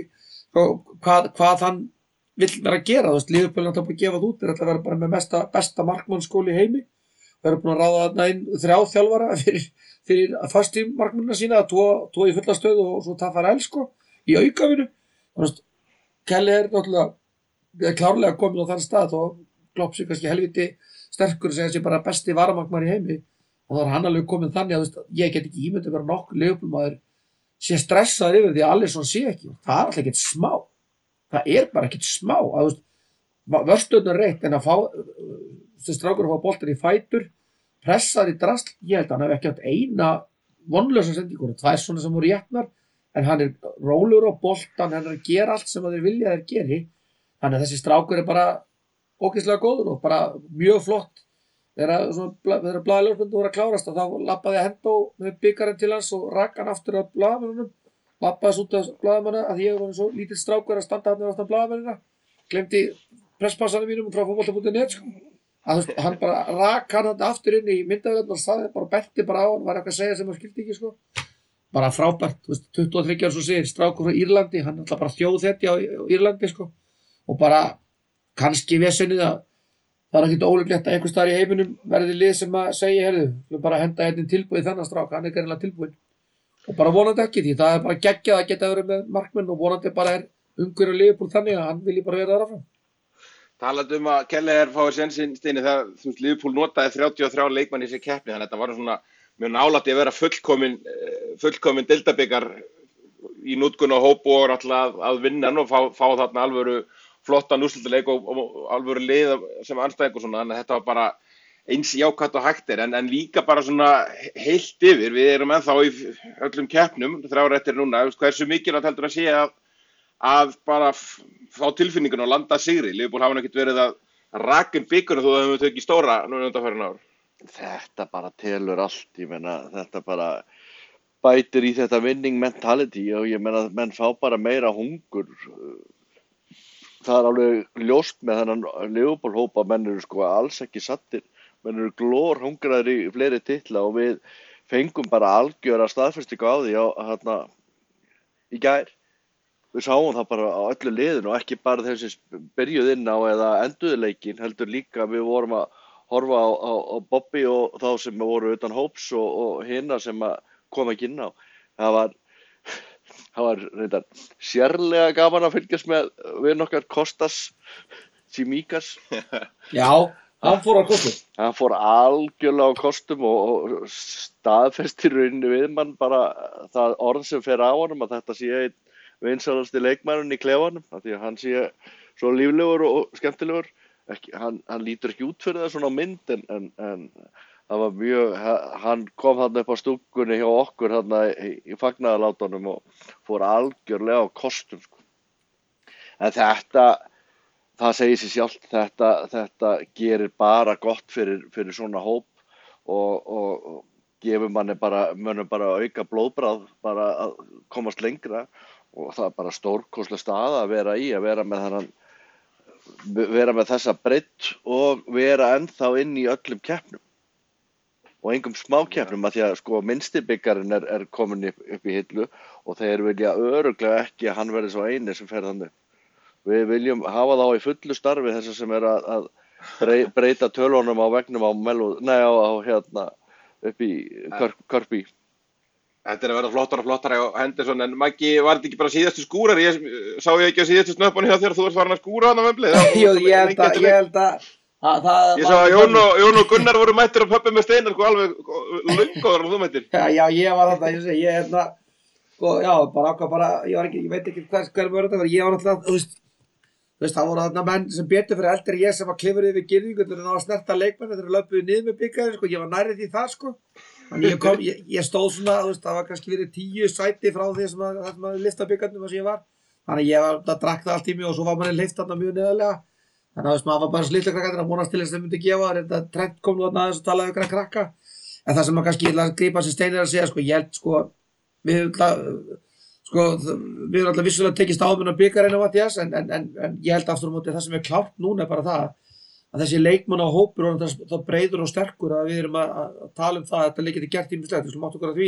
hvað, hvað hann vill vera að gera, þú veist, Liverpool er alltaf búin að gefa það út, er alltaf að vera bara með mesta, besta markmannsskóli í heimi, það eru búin að ráða þarna inn þrjá þjálfara fyrir, fyrir að fastum markmannina sína, tvo, tvo í fulla stöðu og svo Tafar Elsko í aukavinu, þú veist, Keller er náttúrulega klárlega komin á þann stað og Klopp sig kannski helviti sterkur og segja sér bara besti varamarkmaður í heimi og þá er hann alveg komin þannig að, þú veist, ég get ekki ímyndið vera nokkur Liverpool-maður sé stressaður yfir því að Alisson sé ekki, það er alltaf ekkert smá, það er bara ekkert smá, að þú veist, vörstöðnur reitt en að fá, þessi strákur að fá boltan í fætur, pressaður í drasl, ég held að hann hef ekki átt eina vonlösa sendingur, það er svona sem voru jætnar, en hann er rólur á boltan, hann er að gera allt sem að þeir vilja þeir geri, þannig að þessi strákur er bara ógeðslega góður og bara mjög flott þegar þegar blaðaljósmyndu voru að klárast og þá lappaði Hendo með byggarinn til hans og rak hann aftur af blaðamennunum lappaði svo út af blaðamanna að ég var svo lítill strákur að standa hann aftur af blaðamennina glemdi presspassanum mínum frá fótbolta punktur net sko. að þú veist, hann bara rak hann aftur inn í myndavélarnar og staði bara benti bara á hann var eitthvað að segja sem hann skildi ekki sko. bara frábært, þú veist, tuttugu og þriggja ára svo segir strákur frá Írlandi, hann er alltaf bara þjóðhetja á Írlandi sko. og bara kannski vesenið að það er ekkert ólíklegt að einhvers staðar í heiminum verði lið sem að segja, heyrðu, við bara henda hérna tilbúið þennan strák, hann er gerðinlega tilbúin og bara vonandi ekki því, það er bara geggjað að geta verið með markmenn og vonandi bara er umhverju að Liverpool þannig að hann vilji bara vera þar áfram. Talandi um að Keller fái sensinn Steini, það, þú veist, Liverpool notaði þrjátíu og þrjá leikmann í þessi keppni, þannig að þetta var svona mjög nálægt í að vera fullkomin, fullkomin deildabikar í nútkun á hóp og alltaf að vinna hann og fá, fá þarna alvöru flottan úrslitaleik og, og alvöru lið sem anstæðing og svona, þannig að þetta var bara eins jákvætt og hægt er, en, en líka bara svona heilt yfir, við erum ennþá í öllum keppnum, þrjár eftir núna, hversu mikilvægt heldur að sé að, að bara fá tilfinningun og landa sigri, Liverpool hafa ekkert verið að rakin byggur þó að þau hefur tekið stóra núna undanfarin ár. Þetta bara telur allt, ég meina, þetta bara bætir í þetta winning mentality og ég meina menn fá bara meira hungur. Það er alveg ljóst með þennan Liverpool-hóp að menn eru sko alls ekki sattir, menn eru glórhungraðir í fleiri titla og við fengum bara algjöra staðfestingu á því á hérna í gær. Við sáum það bara á öllu liðinu og ekki bara þeim sem byrjuð inn á eða enduðu leikinn, heldur líka við vorum að horfa á, á, á Bobby og þá sem voru utan hóps og, og hina sem að koma ekki inn á. Það var, það var reyndar sérlega gaman að fylgjast með vin okkar Kostas Tsimikas. Já, hann fór á kostum. Hann fór algjörlega á kostum og, og staðfestir rauninni við mann bara það orð sem fer á honum að þetta sé einn vinsalasti leikmærin í klefanum, af því að hann sé svo líflegur og skemmtilegur. Ekki, hann, hann lítur ekki út fyrir það svona á mynd en, en, en það var mjög, hann kom þarna upp á stúkunni hjá okkur þarna í, í fagnaðarlátunum og fór algjörlega á kostum sko. En þetta, það segir sér sjálft, þetta, þetta gerir bara gott fyrir, fyrir svona hóp og, og, og gefur manni bara, mönnum bara auka blóðbragð bara að komast lengra og það er bara stórkostleg staða að vera í, að vera með þennan vera með þessa breidd og vera ennþá inn í öllum keppnum og engum smákeppnum að því að sko minnsti byggarinn er, er komin upp, upp í hillu og þeir vilja örugglega ekki að hann verði svo eini sem fer þannig. Við viljum hafa þá í fullu starfi þess sem er að, að breyta tölunum á vegnum á Melo, nei á, á hérna upp í Körpi. Þetta er að vera flottar og flottar á Henderson, en Maggi, var þetta ekki bara síðastu skúrar? Ég sá ég ekki á síðastu snöppunni hjá þér, þú ert farin að skúra hann á Wembley. Jú, ég held að, ég held að, að það... Ég sá að Jón og, Jón og Gunnar voru mættir á pöppi með Steinar, sko, alveg lungóður og þú mættir. Já, já, ég var þetta, ég sé, ég held að, sko, já, bara ákvað bara, ég var ekki, ég veit ekki hver, hver var þetta, ég var alltaf, þú veist, þú veist, það voru þarna menn sem betur fyrir eldri ég sem var klifur yfir girðingu, þeir ná að snerta leikmenn, þeir löpuðu niður með byggarinn, sko, ég var nærri því það, sko. Þannig ég, kom, ég, ég stóð svona, þú veist, það var kannski verið tíu sæti frá því sem að, að, að lifta byggarnum sem ég var. Þannig ég var að drakk það allt í mig og svo var manni lift þarna mjög neðarlega. Þannig að maður var bara slitla krakkarnir að vonast til þess að það myndi gefa. Þetta Trent kom nú þarna aðeins og talaði ykkur að krakka. En það sem maður kannski að grípa sem Steinar að segja, sko, ég held, sko, við höfum sko, við höfum alltaf vissulega tekist áminn á byggarinn á Mattias, en, en, en, en ég held aftur á móti það sem er klárt núna er bara það að þessi leikmanna hópur og það breiður og sterkur að við erum að, að tala um það að þetta leik geti gert ýmislegt. Við skulum átta okkur að því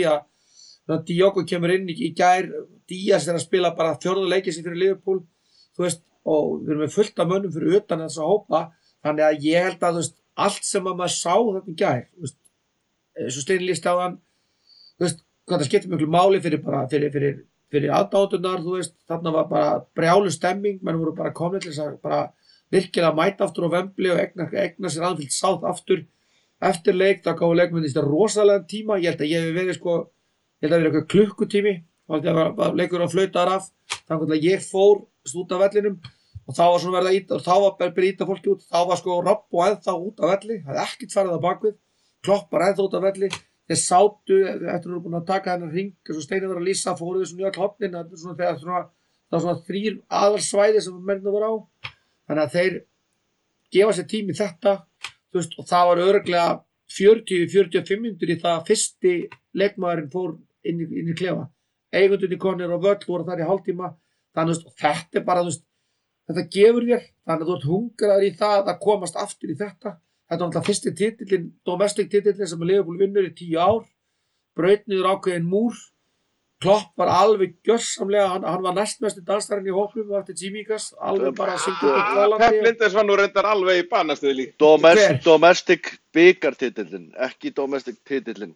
að Diogo kemur inn í, í gær, Díaz er að spila bara fjórða leikinn sín fyrir Liverpool, þú veist, og við erum með fullt af mönnum fyrir utan þessa hópa, þannig að ég held að þú veist, allt sem að maður sá þetta í gær, þú veist, eins og Steini lýsti á hann, þú veist, hvað það skiptir miklu máli fyrir bara, fyrir, fyrir, fyrir aðdátunnar, þú veist, þarna var bara brjálu stemming, menn voru bara komnir til þess að bara virkilega mæta aftur á Wembley og egna, egna sér Anfield South aftur eftir leik, það gáði leikmenni þetta rosalega tíma, ég held að ég hef verið sko, ég held að verið eitthvað klukkutími og það var leikur á flautaðar af þannig að ég fór út af vellinum og þá var svona verið að íta og þá var bara að íta fólki út, þá var sko Robb og ennþá út af velli, það hefði ekkert farið á bakvið, Klopp bara ennþá út af velli, þeir sátu eftir að þú eru búin að taka hennar hring eins og Steini var að lýsa, fóruðu svona í öll hornin, það var svona, svona, svona, svona þrír aðalsvæði sem mennina voru á. Þannig að þeir gefa sér tími í þetta, þú veist, og það var örugglega fjörutíu til fjörutíu og fimm mínútur í það fyrsti leikmaðurinn fór inn í, inn í klefa. Eigendurnir komnir á völl voru þar í hálftíma, þannig að þetta er bara, þú veist, þetta gefur þér, þannig að þú ert hungraður í það að komast aftur í þetta. Þetta var alltaf fyrsti titillinn, domestic titillinn sem Liverpool vinnur í tíu ár, braut niður ákveðin múr. Klopp var alveg gjörsamlega, hann, hann var næstmesti dansarinn í hópnum eftir Tsimikas, alveg bara að syngja út á kvalandi. Pep Linders var nú reyndar alveg í banastuði líka. Domestic, domestic byggartitillinn, ekki domestic titillinn.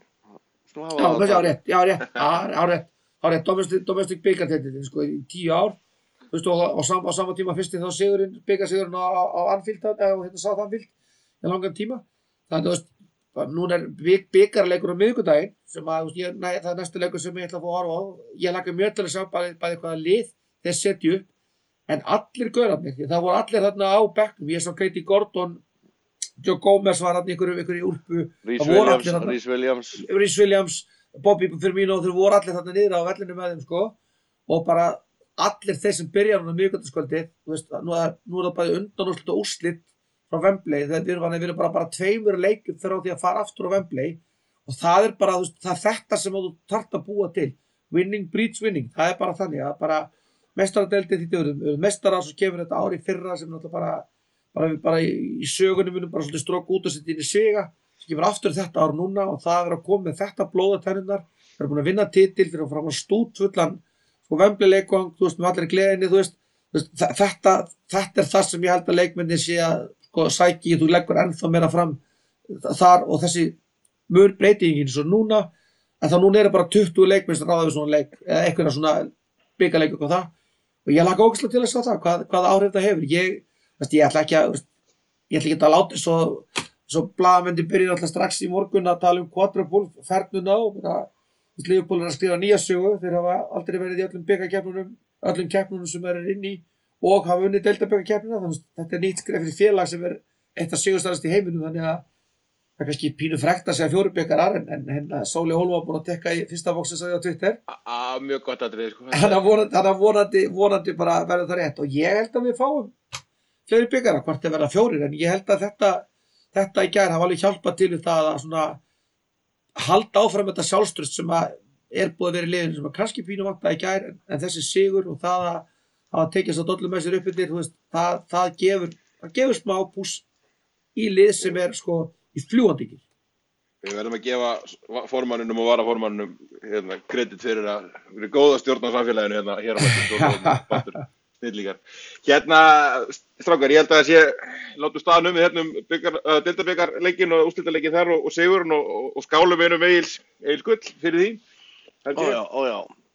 Já, já, rétt, já, rétt, já, rétt, já, rétt, domestic, domestic byggartitillinn, sko, í tíu ár. Þú veist, og, og, sam, og sama tíma fyrsti þá sigurinn, byggarsigurinn á, á Anfield, eða hérna South Anfield, í langan tíma. Þannig, þú veist, núna er bikarleikur á miðvikudaginn sem að, ég, næ, það er næstu leikur sem ég ætla að fá að horfa á. Ég hlakka mjög til að sjá bæði, bæði hvaða lið þeir setju upp, en allir gaurarnir, það voru allir þarna á bekknum, ég sá Katie Gordon, Joe Gomez var hann ykkur, ykkur í úlpu, Rhys Williams, Rhys Williams, Rhys Williams, Bobby Firmino, þeir voru allir þarna niður á vellinu með þeim sko, og bara allir þeir sem byrjar á miðvikudagskvöldið, þú veist, nú er, nú er það bæði undanúrslit og úrslit frá Wembley, þegar við erum, við erum bara, bara tveimur leikjum fyrir á því að fara aftur á Wembley, og það er bara, þú veist, það er þetta sem þú þarft að búa til, winning breeds winning, það er bara þannig, að bara meistaradeildin því við erum meistarar, svo kemur þetta ári fyrra sem náttúrulega bara, bara, bara í, í sögunum munum bara svolítið strók út og setja inn í siga, sem kemur aftur þetta ár núna og það er að koma með þetta blóðatennurnar, þeir eru búin að vinna titil, þeir eru fram á stútfullan sko Wembley leikvang, þú veist, með allir gleðinni, þú veist, þú veist þetta, þetta er það sem ég held að leikmenni sé að sko sæki, þú leggur ennþá meira fram þar og þessi mjög breytingin svo núna, en þá núna eru bara tuttugu leikmenn sem ráða við svona leik, eða eitthvað svona bikarleik og það, og ég laka ógeðslega til að sjá það, hvað, hvaða áhrif það hefur, ég, veist, ég ætla ekki að, veist, ég ætla ekki að láta svo, svo blaðamendi byrja alltaf strax í morgun að tala um quadruple fernuna og það, Liverpool er að skrifa nýja sögu, þeir hafa aldrei verið í öllum bikarkeppnunum, öllum keppnunum sem eru inn í og hafa unnið deildabikarkeppnina, þannig að þetta er nýtt skref fyrir félag sem er eitt af sigurstæðast í heiminum, þannig að það er kannski pínu frekt að segja fjórir bikarar, en, en hérna Sóli Hólm var búin að tekka í fyrsta boxi sagði á Twitter. Á, mjög gott atriði, sko. Þannig að vonandi, þannig að vonandi, vonandi bara verður það rétt og ég held að við fáum fjórir bikarar, hvort þeir verða fjórir, en ég held að þetta, þetta í gær hafa alveg hjálpað til við það að svona halda áfram þetta sjálfstraust sem að er búið að vera í liðinu sem að kannski pínu vantaði í gær, en, en þessi sigur og það að hafa tekið svo dollum með sér upp yfir, þú veist, það, það gefur, það gefur smá pús í lið sem er sko í fljúgandi ekki. Við verðum að gefa formannunum og varaformannunum hérna, kredit fyrir að vera góða stjórn á samfélaginu hérna hér á Mættur, snillíkar. Hérna, strákar, ég held að það sé, látum staðan um við hérna um uh, deildabikarleikin og úrslitaleikin þar og, og sigurinn og, og, og skálum einum Egils, Egils gull fyrir því. Ójá, ójá.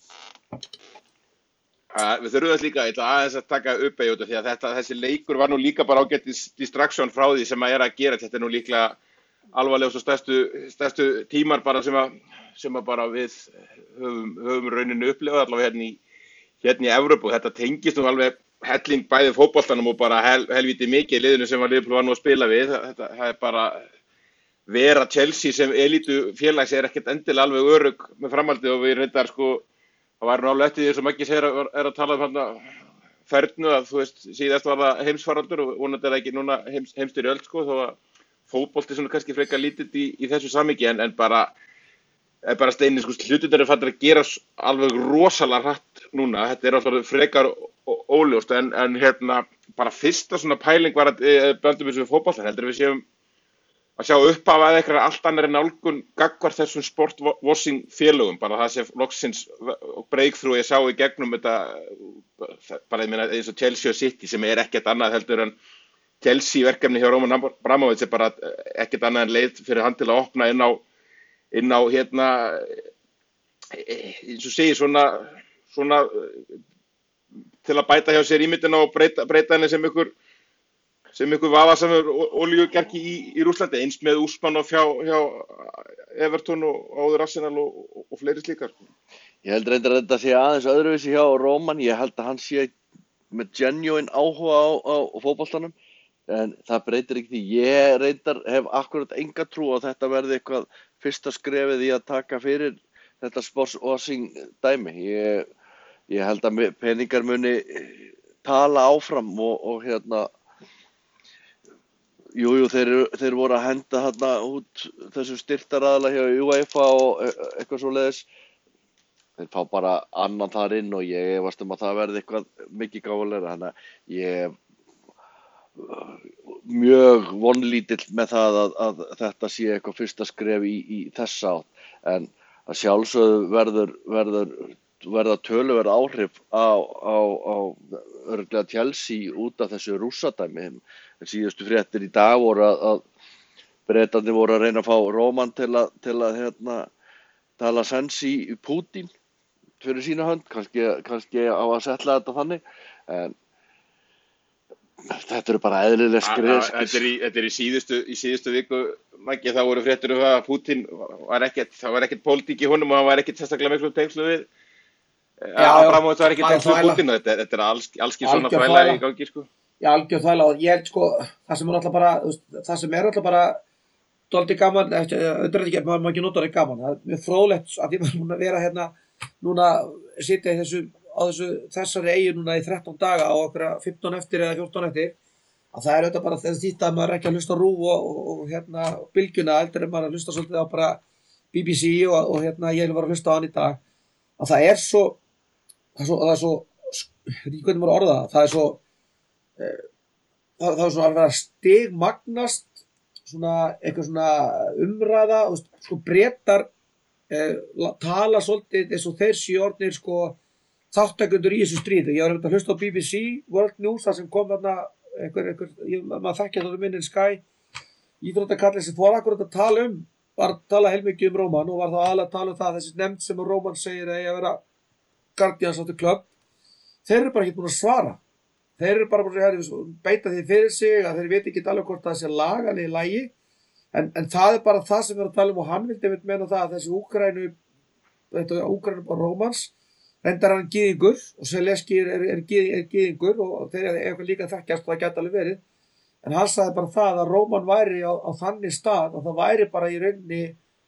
Uh, við þurfum þess líka aðeins að taka upp eða því að þetta, þessi leikur var nú líka bara ágættis distraction frá því sem að er að gera. Þetta er nú líklega alvarlegust og stærstu, stærstu tímar bara sem að, sem að bara við höfum, höfum rauninu upplifað allavega hérna í, hérna í Evrópu. Þetta tengist nú alveg helling bæði fótboltanum og bara hel, helviti mikið liðinu sem að Liverpool var nú að spila við. Þetta það er bara vera Chelsea sem elítu félags er ekkert endilega alveg örugg með framhaldið og við reyndar sko það var nú alveg eftir því sem Maggi segir að er að tala um hérna fernu að þú veist síðast var það heimsfaraldur og vonandi er það ekki núna heims, heimstyrjöld sko þó að fótbolti svona kannski frekar lítið í, í þessu samhengi en, en bara er bara steininn sko hlutirnir eru fattir að gera alveg rosalega hratt núna þetta er alltaf frekar óljóst en, en hérna bara fyrsta svona pæling var að e, böndum við fótbolta heldur við séum að sjá upphafa eða eitthvað allt annari nálgun gagnvart þessum sportwashing félögum bara það sé loksins breakthrough ég sá í gegnum þetta bara ég meina eins og Chelsea og City sem er ekkert annað heldur en Chelsea verkefni hjá Roman Abramovich er bara ekkert annað en leið fyrir hann til að opna inn á inn á hérna eins og segir svona svona til að bæta hjá sér ímyndina og breyta, breyta henni sem ykkur sem ykkur vafasamur olíugerki í, í Rússlandi, eins með Úsmann og hjá, hjá Everton og áður Arsenal og, og, og fleiri slíkar. Ég held reyndar að þetta sé aðeins öðruvísi hjá Róman, ég held að hann sé með genuine áhuga á, á, á fótboltanum, en það breytir ekki því. Ég reyndar hef akkurat enga trú á þetta verði eitthvað fyrsta skrefið í að taka fyrir þetta sportswashing dæmi. Ég, ég held að peningar muni tala áfram og, og hérna Jú, jú, þeir, þeir voru að henda hérna út þessum styrktaraðla hjá UEFA og eitthvað svoleiðis. Þeir fá bara annan þar inn og ég efast um að það verði eitthvað mikið gáfulegra. Þannig að ég er mjög vonlítill með það að, að þetta sé eitthvað fyrsta skref í, í þessa átt. En að sjálfsögðu verður, verður, verða töluverð áhrif á, á, á örugglega Chelsea út af þessu rússadæmi. Síðustu fréttir í dag voru að, að Bretarnir voru að reyna að fá Róman til að, til að hérna, tala sens í Pútín fyrir sína hönd, kannski, kannski á að setla þetta þannig, en þetta eru bara eðlileg skref. Þetta er í, þetta er í síðustu, í síðustu viku Maggi, þá voru fréttur um það að Pútín var ekkert, það var ekkert pólitík í honum og hann var ekkert sérstaklega miklu tengslu við. Abramovich var ekkert tengslu við Pútín og þetta, þetta er alls, allski svona þvæla í gangi, sko. Já, algjör þvæla og ég held, sko, það sem er alltaf bara, það sem er alltaf bara dálítið gaman, auðvitað ekki, maður má ekki nota það gaman, það er mjög fróðlegt að því maður núna vera hérna, núna sitja í þessu, á þessu, þessari eyju núna í þrettán daga og okkur fimmtán eftir eða fjórtán eftir, að það er auðvitað bara þess að þýtt að maður er ekki að hlusta á RÚV og, og, og hérna bylgjuna, heldur en maður að hlusta svolítið á bara B B C og, og hérna ég var að hlusta á hann í dag, að það er svo, það er svo, það er svo, ég veit ekki hvernig maður orða það, það er svo, e, það, það er svona að vera stigmagnast, svona eitthvað svona umræða, sko Bretar e, tala svolítið eins og þeir séu orðnir sko þáttakendur í þessu stríði. Ég var að hlusta á B B C World News þar sem kom þarna einhver, einhver, ég, maður þekkja þetta minn en Sky, íþróttakallið sem fór akkurat að tala um, var að tala heilmikið um Róman og var þá aðalega að tala um það, þessi nefnd sem Róman segir að ég að vera Guardians of the Club, þeir eru bara ekki búin að svara. Þeir eru bara búin að beita því fyrir sig, að þeir veit ekki alveg hvort það sé lagan í lagi, en, en það er bara það sem við erum að tala um og hann vildi einmitt meina það að þessi Úkraínu, þetta Úkraínu bara Rómans, reyndar hann gyðingur og Zelensky er, er, er, er gyðingur og þeir eru eitthvað líka þekkjast og það gæti alveg verið. En hann sagði bara það að Róman væri á, á þannig stað að það væri bara í rauninni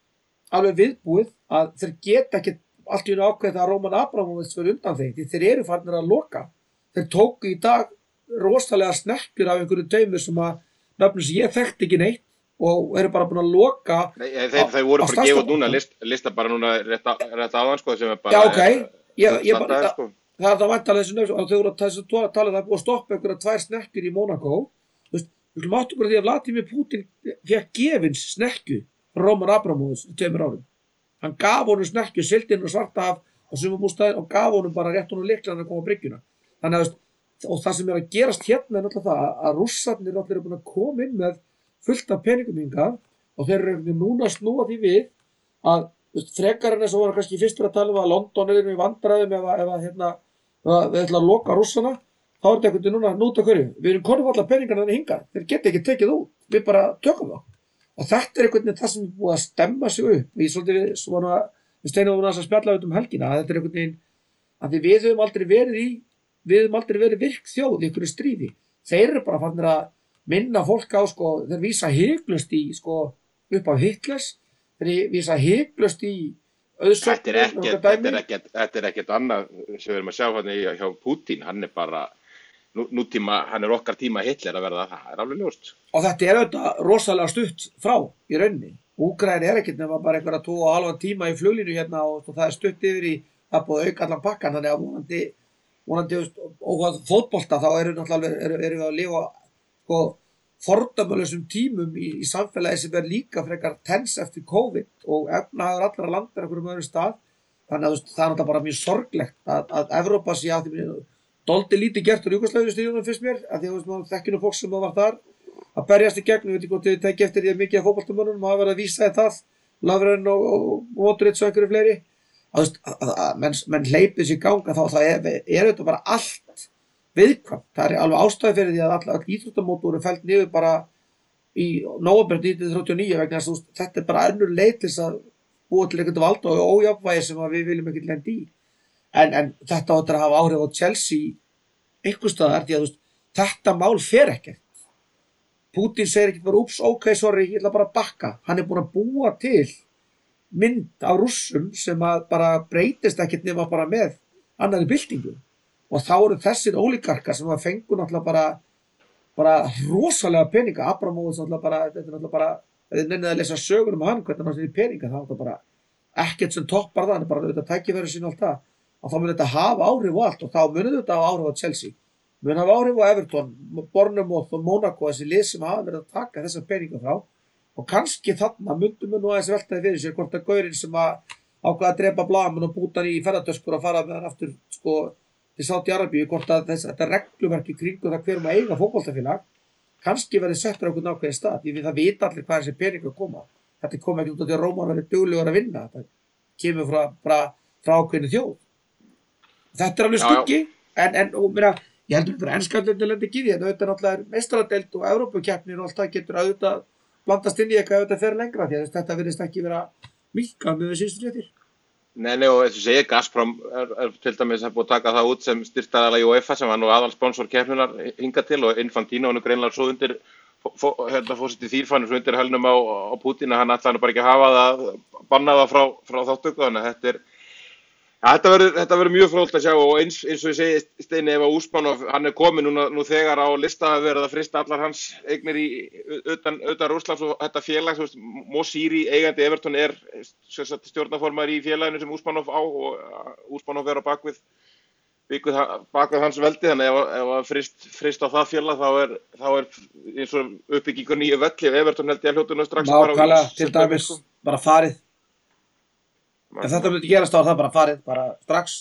alveg viðbúið að þeir geta ekki allt í einu ákveðið að Róman Abramovich fyrir undan þeim, því þeir eru farnir að loka. Þeir tóku í dag rosalega snekkjur af einhverju taumur sem að nöfnum sem ég þekkti ekki neitt og eru bara búin að loka. Nei, þeir, þeir voru bara að gefa út núna, list, lista bara núna rétt, rétt áðan sko sem er bara... Já, ok. Ég, ég bara, er, sko. Það er það vantarlega þessu nöfn og þau voru að tala það búið að stoppa einhverja tvær snekkjur í Monaco. Þú veist, við skulum áttu bara því að Vladimir Putin fékk gefins snekkju frá Róman Abramovich í tveimur árum. Hann gaf honum snekkju, sigldi inn og svarta af á sumarbústaðinn og gaf honum bara rétt honum lyklann að koma á bryggjuna. Þannig að og það sem er að gerast hérna er náttúrulega það að Rússarnir er allir búin að koma inn með fullt af peningum hingað og þeir eru núna að snúa því við að frekar en þess að voru kannski fyrstur að tala um að London er í vandræðum ef að, ef að hérna, við ætlum að loka Rússana, þá er þetta einhvern veginn núna að núta hverju. Við erum konum allar peningarna þannig hingað, þeir geta ekki tekið út, við bara tökum það. Og þetta er einhvern veginn það sem er búið að stemma sig upp. Við svolítið svona, við steinum að spjalla um helgina, að þetta er einhvern veginn, að því við höfum aldrei verið í, við höfum aldrei verið virk þjóð í einhverju stríði. Þeir eru bara farnir að minna fólk á, sko, þeir vísa hiklaust í, sko, upp á Hitlers, þeir vísa hiklaust í auðsögnum. Þetta er ekkert, þetta er ekkert annað sem við erum að sjá hérna hjá Putin, hann er bara, nú, nútíma, hann er okkar tíma Hitler að verða, það er alveg ljóst. Og þetta er auðvitað rosalega stutt frá í rauninni. Úkraína er ekkert nema bara einhverja tvo og halvan tíma í fluglínu hérna og það er stutt yfir í að búið auka allan pakkan, þannig að vonandi, vonandi og fótbolta þá eru náttúrulega eru, eru við að lifa sko fordæmalausum tímum í, í samfélagi sem er líka frekar tens eftir COVID og efnahagur allra landar einhverjum öðrum stað. Þannig að það er náttúrulega bara mjög sorglegt að, að Evrópa sé að því dálítið lítið gert úr Júgóslavíustríðunum fyrst mér, að því að þekkinu fólk sem var þar að berjast í gegn, við veitum hvort þið tekið eftir því að mikið af fótboltamönnum hafa verið að vísa í það, Lovren og, og Modric og einhverju fleiri, að, að, að menn, menn hleypið sér í ganga þá það er, er þetta bara allt viðkvæmt. Það er alveg ástæði fyrir því að all, all íþróttamót voru fellt niður bara í nóvember nítján hundruð þrjátíu og níu vegna þess að þetta er bara önnur leið til þess að búa til einhvern valda og ójafnvægi sem við viljum ekki lenda í. En, en þetta áttur að hafa áhrif á Chelsea einhvers staðar því að veist, þetta mál fer ekkert. Putin segir ekki bara úps, ok, sorry, ég ætla bara að bakka. Hann er búin að búa til mynd af Rússum sem að bara breytist ekkert nema bara með annarri byltingu. Og þá eru þessir ólíkarkar sem að fengu náttúrulega bara, bara rosalega peninga. Abramovich náttúrulega bara, þetta er náttúrulega bara, ef þið nennið að lesa sögur um hann, hvernig hann er í peninga, þá er þetta bara ekkert sem toppar það, hann er bara auðvitað tækifæri sín og allt það. Og þá mun þetta hafa áhrif á allt og þá munið þetta hafa áhrif á Chelsea. Mun hafa áhrif á Everton, Bournemouth og Monaco, þessi lið sem hafa verið að taka þessa peninga frá. Og kannski þarna myndum við nú aðeins veltaði fyrir sér hvort að gaurinn sem að ákvaða að drepa blaðamenn og búta hann í ferðartöskur og fara með hann aftur sko til Sádi-Arabíu, hvort að þess, þetta regluverki kringum það hver um að eiga fótboltafélag kannski verið settur á einhvern ákveðin stað. Því það vita allir hvað þessi peningar koma. Þetta kom ekki út af því að Róman verið duglegur að vinna. Þetta kemur frá, frá, frá ákveðinu þjóð. Þetta er alveg skuggi, en, en og, mér, ég heldur þetta er ennskallandi lendi ekki því, en auðvitað náttúrulega er meistaradeild og Evrópukeppnir og allt það getur auðvitað blandast inn í eitthvað ef þetta fer lengra því að þetta virðist ekki vera minnkað með síðustu fréttir. Nei, nei, og þess að segja, Gazprom er, er til dæmis búið að taka það út sem styrktaraðila í UEFA sem var nú aðalsponsor keppninnar hingað til og Infantino hann er greinilega svo undir hérna fórseti þýrfannir svo undir hælnum á, á Putin að hann ætlaði nú bara ekki að hafa það banna það frá, frá þáttöku þannig að þetta er ja, þetta verður þetta verður mjög fróðlegt að sjá og eins, eins og ég segi Steini ef að Usmanov hann er kominn núna nú þegar á lista að verið að frista allar hans eignir í utan, utan Rússlands og þetta félag Mosiri eigandi Everton er stjórnarformaður í félaginu sem Usmanov á og Usmanov er á bakvið Bygguð bakað hans veldi, þannig ef, ef að frist, frist á það félag þá er, þá er eins og uppbyggingur nýju velli og Everton held ég að hljótuna strax að fara á ís. Til dæmis, bara farið. Ef þetta myndi gerast þá er það bara farið, bara strax.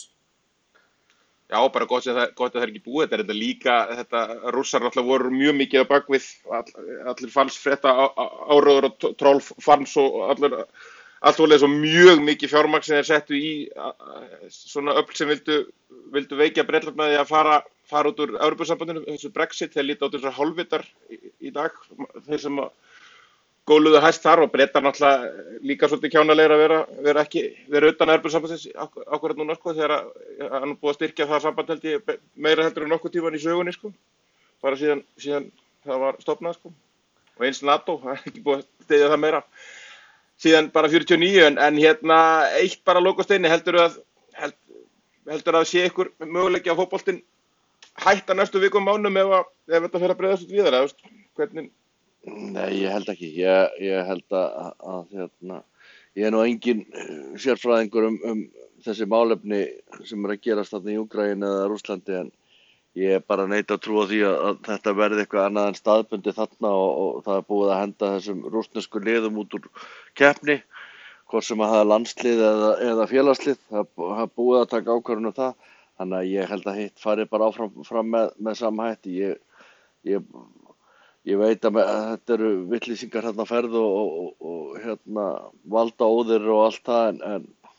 Já, bara gott, það, gott að það er ekki búið, þetta er þetta líka, þetta rússar náttúrulega voru mjög mikið á bakvið, all, allir falsfrétta áróður og trollfans og allir, allt vorulega svo mjög mikið fjármagn sem þeir settu í svona öfl sem vildu, vildu veikja Bretland með því að fara, fara út úr Evrópusambandinu, þessu Brexit, þeir líta út þessar hálfvitar í, í dag, þeir sem góluðu hæst þar og Bretar náttúrulega líka svolítið kjánalegir að vera, vera ekki, vera utan Evrópusambandins akkurat núna sko, þegar hann er búið að styrkja það samband held ég meira heldur en nokkuð tíman í sögunni sko, bara síðan, síðan það var stofnað sko, og eins NATO, það er ekki búið að steyðja það meira. Síðan bara fjörutíu og níu en, en hérna eitt bara lokasteini heldur að held, heldur að sé ykkur möguleiki á fótboltinn hætta næstu vikum mánum ef, að, ef þetta fer að breiðast út víðar eða hvernig? Nei, ég held ekki. Ég, ég held að, að hérna, ég er nú engin sérfræðingur um, um þessi málefni sem er að gerast þarna í Úkraínu eða Rússlandi en ég er bara neita að trúa því að, að þetta verði eitthvað annað en staðbundi þarna og, og það er búið að henda þessum rússnesku liðum út úr keppni, hvort sem að það er landslið eða, eða félagslið, það er búið að taka ákvörðun um það, þannig að ég held að hitt fari bara áfram fram með, með sama hætti. Ég, ég, ég veit að, með, að þetta eru vittlýsingar hérna ferð og, og, og hérna valda óðir og allt það en,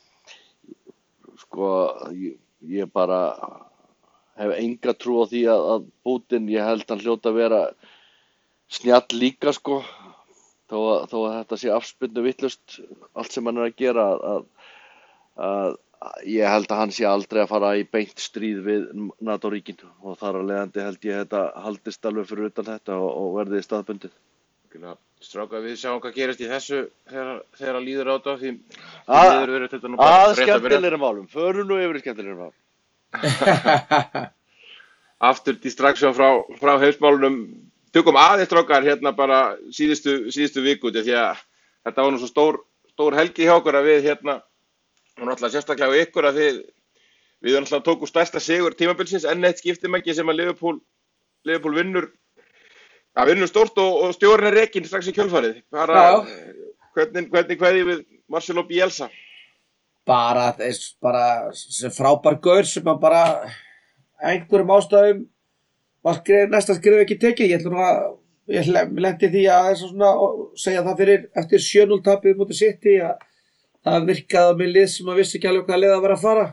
en sko ég, ég bara hef enga trú á því að, að Putin, ég held hann hljóta að vera snjall líka sko, þó að, þó að þetta sé afspyrnu vitlaust allt sem hann er að gera, að, að, að ég held að hann sé aldrei að fara í beint stríð við NATO-ríkin og þar að leiðandi held ég þetta haldist alveg fyrir utan þetta og, og verði staðbundið. Stráka, við sjáum hvað gerist í þessu þegar, þegar líður á þetta, því að, líður verið þetta nú bara að rétt að byrja. skemmtilegri málum, förum nú yfir í skemmtilegri málum. Aftur distraction frá, frá heimsmálunum tökum aðeins strákar hérna bara síðustu, síðustu viku því að þetta var nú svo stór, stór helgi hjá okkur að við hérna og náttúrulega sérstaklega á ykkur að við við náttúrulega tókum stærsta sigur tímabilsins enn eitt skiptimæki sem að Liverpool Liverpool vinnur að vinnur stórt og, og stjórinn er rekinn strax í kjölfarið bara Já. hvernig, hvernig kveðjum við Marcelo Bielsa Bara, þess, bara sem frábær gaur sem að bara einhverjum ástæðum var skrif, næsta skrif ekki tekið. Ég ætla nú að, ég lendi því að þess að svona segja það fyrir eftir sjö núll tapið mútið City að það virkaði með lið sem að vissi ekki alveg hvaða lið að vera að fara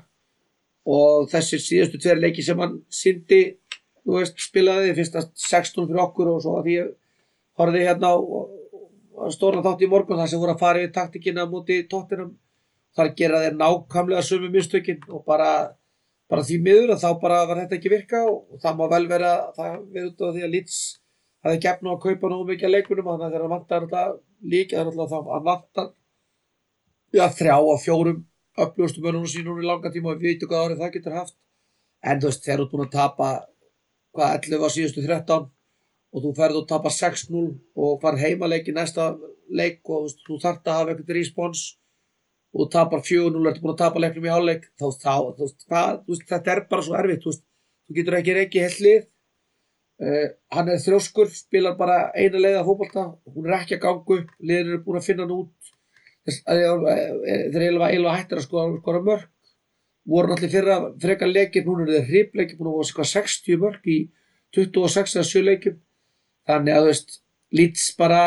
og þessir síðustu tveir leiki sem hann sýndi, þú veist, spilaði fyrsta sextán fyrir okkur og svo að því ég horfði hérna á, á stóran þátt í morgun þar sem voru að fara yfir taktikina mútið Tottenham. Þar gera þeir nákvæmlega sömu mistökin og bara, bara því miður að þá bara var þetta ekki virka og það má vel vera það verið út á því að Leeds hafði ekki efni á að kaupa nógu mikið að leikunum þannig að þegar hann vantar alltaf líka þannig að það hann vantar ja, þrjá og fjórum öflugustu mönnunum sínum í langa tíma og við veitum hvað árið það getur haft en þú veist þeir eru búin að tapa hvað ellefu á síðustu þrettán og þú ferð og tapa sex núll og far heimaleik í næsta leik og þú, veist, þú þarft að hafa eitthvað respons og þú tapar fjögur núll, ertu búin að tapa leiknum í hálfleik, þá, þá, þú veist, það, þú veist, þetta er bara svo erfitt, þú veist, þú getur ekki reikið heilt lið, uh, hann er þrjóskur, spilar bara eina leið af fótbolta, hún er ekki að ganga upp, liðin eru búin að finna hann út, þess, að, að, að, þeir eru eiginlega hættir að skora, skora mörk, voru náttúrulega fyrra frekar leikir, núna eru þeir hripleikir, búin að vera sextíu mörk í tuttugu og sex eða sjö leikjum, þannig að þú veist, Leeds bara,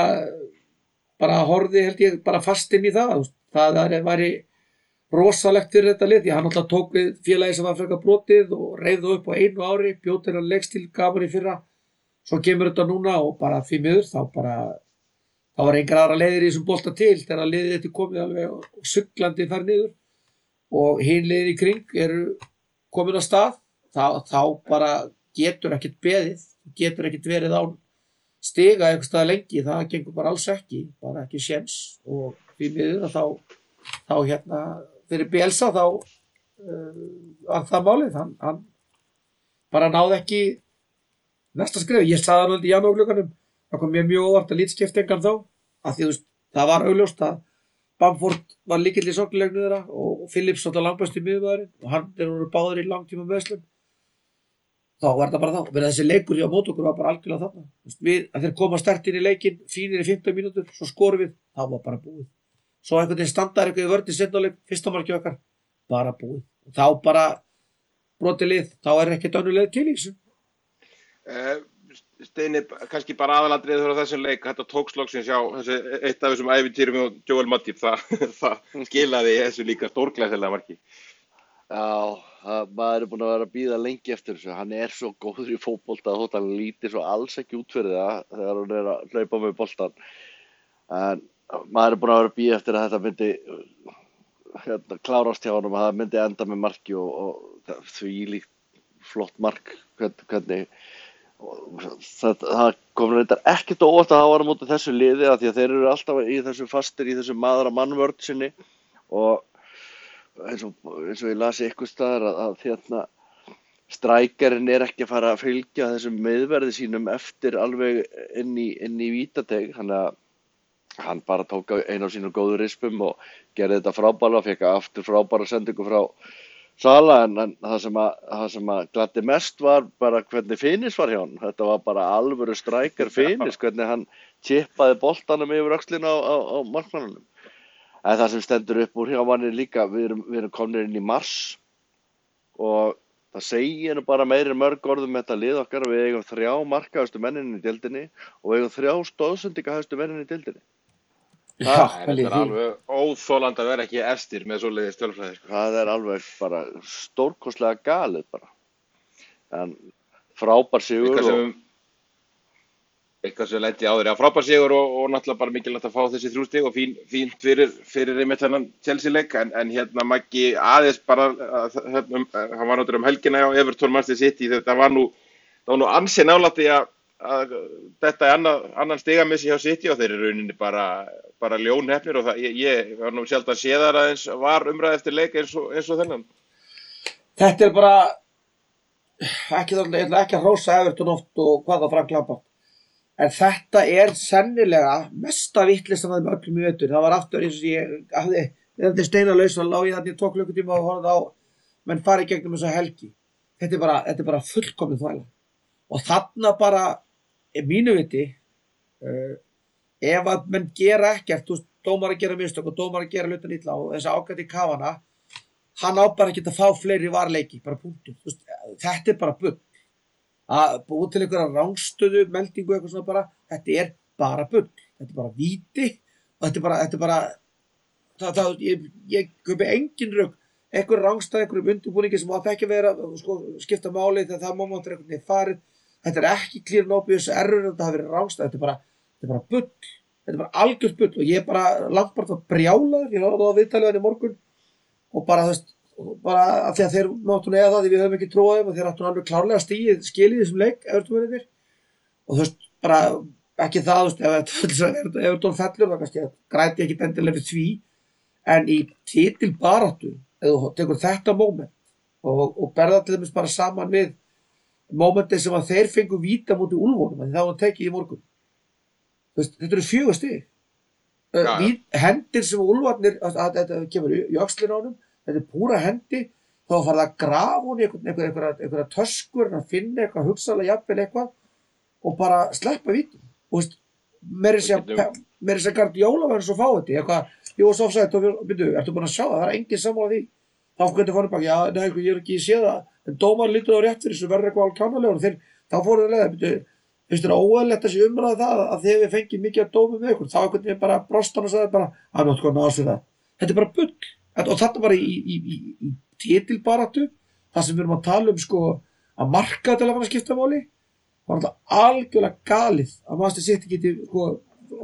bara horfði held ég bara fast inn í það, þú veist, það væri rosalegt fyrir þetta lið því hann alltaf tók við félagi sem var frekar brotið og reif það upp á einu ári bjóð þeirra leikstíl gafur í fyrra svo kemur þetta núna og bara því miður þá bara Það var engar aðra leiðir í þessum bolta til þegar liðið þetta komið alveg og, og suglandi fær niður og hin liðin í kring eru komin á stað, þá, þá bara getur ekkert beðið, getur ekkert verið án stiga einhvers staðar lengi, það gengur bara alls ekki, bara ekki séns og því miður að þá, þá hérna fyrir Bielsa þá uh, var það málið, hann, hann bara náði ekki næsta skref. Ég sagði það náttúrulega í janúarglugganum, það kom mér mjög óvart að lítskipta engan þá, af því þú veist, það var augljóst að Bamford var líkill í sóknarleiknum þeirra og Phillips átti langbæsti miðjumaðurinn og hann er voru báðir í langtíma meðslum. Þá var það bara þá. Menn þessi leikur hjá mót okkur var bara algjörlega þarna. Við, að þeir koma sterkt inn í leikinn, fínir í fimmtán mínútur, svo skorum við, þá var bara búið. Svo einhvern veginn standar eitthvað í vörn í seinni hálfleik, fyrsta markið okkar, bara búið. Þá bara brotið lið, þá er ekkert önnur leið til í þessu. Uh, Steini, kannski bara aðalatriðið fyrir þessum leik, þetta tókst loksins hjá þessi, eitt af þessum ævintýrum og Joel Matip, það, það skilaði þessu líka stórglæsilega marki. Já, það, maður er búinn að vera að bíða lengi eftir þessu, hann er svo góður í fótbolta þótt hann líti svo alls ekki út fyrir það þegar hann er að hlaupa með boltan. En maður er búinn að vera að bíða eftir að þetta myndi hérna, klárast hjá honum, að það myndi enda með marki og, og því líkt flott mark, hvernig Það, það kom reyndar ekkert óvart að hafa hann á móti þessu liði að því að þeir eru alltaf í þessu fastir í þessu maður að mannvörn sinni og eins og, eins og ég lasi eitthvað staðar að, að hérna strækjarinn er ekki að fara að fylgja þessum miðverði sínum eftir alveg inn í, inn í vítateig, þannig að hann bara tók einu af sínum góðu rispum og gerði þetta frábæra og fekk aftur frábæra sendingu frá Sala, en, en það sem að, það sem að gladdi mest var bara hvernig finish var hjá hann. Þetta var bara alvöru strækjar finish, hvernig hann chippaði boltanum yfir öxlina á, á, á markmannunum. En það sem stendur upp úr hjá manni líka, við erum, við erum komnir inn í mars og það segir nú bara meiri mörg orðum með þetta lið okkar. Við eigum þrjá markahæstu mennin í deildinni og við eigum þrjá stóðsendingahæstu mennin í deildinni. Það er alveg óþolandi að vera ekki efstir með svoleiðis tölfræði. Það er alveg bara stórkostlega galið bara. En frábær sigur eitthvað sem, og eitthvað sem lendi á þeirra. Frábær sigur og, og náttúrulega bara mikilvægt að fá þessi þrjú stig og fín, fínt fyrir, fyrir einmitt þennan Chelsea-leik. En, en hérna Maggi aðeins bara, hérna, hann var náttúrulega um helgina á Everton Manchester City. Þetta var nú, það var nú ansi nálægt í að að þetta er annan, annan stigamissi hjá City og þeir eru rauninni bara, bara ljónheppnir og það, ég, ég var nú sjálf að sé þar aðeins var umræð eftir leik eins og, eins og þennan. Þetta er bara ekki þarna, ég ætla ekki að hrósa Everton oft og hvað það Frank Lampard, en þetta er sennilega mesta vitleysan af þeim öllum í vetur. Það var aftur eins og ég hafði, þetta er steinalaus og lá ég þarna í tvo klukkutíma og horfði á menn fari gegnum þessa helgi. Þetta er bara, þetta er bara fullkomið þvæla og þarna bara er mínu viti uh, ef að menn gera ekkert, þú veist, dómar að gera mistök og dómar að gera hlutan illa og þessi ágæti Kavana, hann á bara ekki að fá fleiri varleiki, bara punktur. Þú veist, þetta er bara bull. Að búið til einhverja rangstöðu, meldingu eitthvað svona bara, þetta er bara bull. Þetta er bara víti og þetta er bara, þetta er bara, það, það, ég, ég köpi engin rögg, einhver rangstæð, einhverjum undirbúningi sem átt ekki að vera, sko, skipta máli þegar það mómentur einhvern veginn farið. Þetta er ekki clear and obvious error, þetta hafi verið rangstæð, þetta er bara, þetta er bara bull, þetta er bara algjört bull og ég bara Lampard var brjálaður, ég horfði á viðtalið hann í morgun og bara þú veist, bara af því að þeir máttu neyða það því við höfum ekki trúið þeim og þeir áttu alveg klárlega stigið skilið í þessum leik, Everton-mennirnir og þú veist, bara ekki það, þú veist, ef Everton fellur það kannski græti ekki endilega við því en í titilbaráttu, ef þú tekur þetta moment og, og berða til dæmis bara saman við mómentið sem að þeir fengu víta múti úlfónum að það var tekið í morgun. Veist, þetta eru fjögur stig. Ja. Vít, hendir sem úlfarnir, þetta kemur í öxlinn á honum, þetta er púra hendi, þá farið að grafa hún í einhverja einhver, einhver, töskur, að finna eitthvað, hugsaðlega jafnvel eitthvað og bara sleppa vítum. Og veist, meiri sér Guardiola verður svo fá þetta, eitthvað, ég var svo ofsætt og byrju, ertu búin að sjá það, það er engin sammála því. Þá hvernig fórum bak, já, nei, ég er ekki að sé það, en dómar lítur á rétt fyrir þessu verður eitthvað alveg kjánalegur, þeir, þá fórum við leiða, byrju, finnst þér óeðlilegt að sé umræða það að þegar við fengið mikið að dómi með ykkur, þá einhvern veginn bara brostan og sagði bara, að náttúrulega náðast við það. Þetta er bara bull, og þetta bara í, í, í, í titilbaráttu, það sem við erum að tala um, sko, að marka til að fara að skipta máli, var alltaf algjörlega galið að Manchester City geti, sko,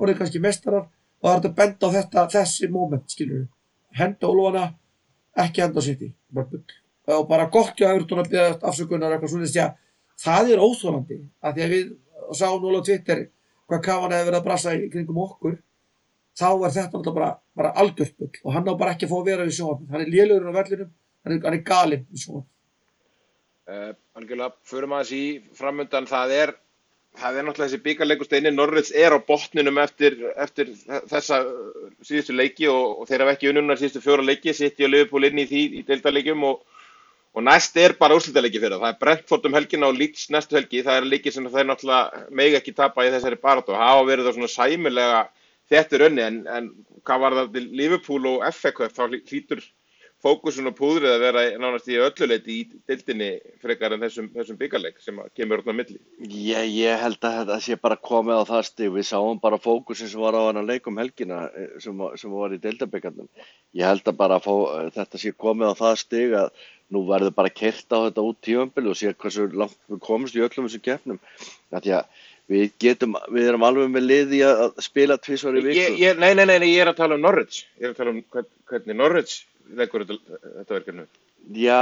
orðið kannski meistarar og það er þetta benda á þetta, þessi moment, skilur við. Henda Úlfana, ekki henda á City, bara bull. Og bara gott hjá Everton að biðja afsökunar og eitthvað svona, því að það er óþolandi, að því að við sáum núna á Twitter hvað Cavani hefði verið að brasa í kringum okkur, þá er þetta náttúrulega bara, bara algjört bull og hann á bara ekki að fá að vera við sjónvarpið. Hann er lélegur á vellinum, hann er, hann er galinn í sjónvarpið. Uh, algjörlega, förum aðeins í framundan, það er, það er náttúrulega þessi bikarleikur Steini, Norwich er á botninum eftir, eftir þessa síðustu leiki og, og þeir hafa ekki unnuna síðustu fjóra leiki, City og Liverpool inn í því í deildarleikjum og Og næst er bara úrslitaleiki fyrir það. Það er Brentford um helgina og Leeds næstu helgi. Það er leiki sem þeir náttúrulega mega ekki tapa í þessari baráttu og hafa verið það svona sæmilega þetta rönni. En, en hvað var það til Liverpool og F A Cup, þá hlýtur fókusun og púðrið að vera nánast í ölluleiti í deildinni frekar en þessum, þessum bikarleik sem kemur orðna á milli. Ég, ég held að þetta sé bara komið á það stig. Við sáum bara fókusin sem var á hana leik um helgina sem, sem var í deildabikarnum. Ég held að bara fó, þetta sé komið á það stig að nú verður bara keyrt á þetta út tímabili og sé hversu langt við komumst í öllum þessum keppnum. Því að við getum, við erum alveg með lið í að spila tvisvar í viku. Ég, ég, nei, nei, nei, ég er að tala um Norwich. Ég er að tala um hvern, hvernig Norwich leggur þetta, þetta verkefni. Já,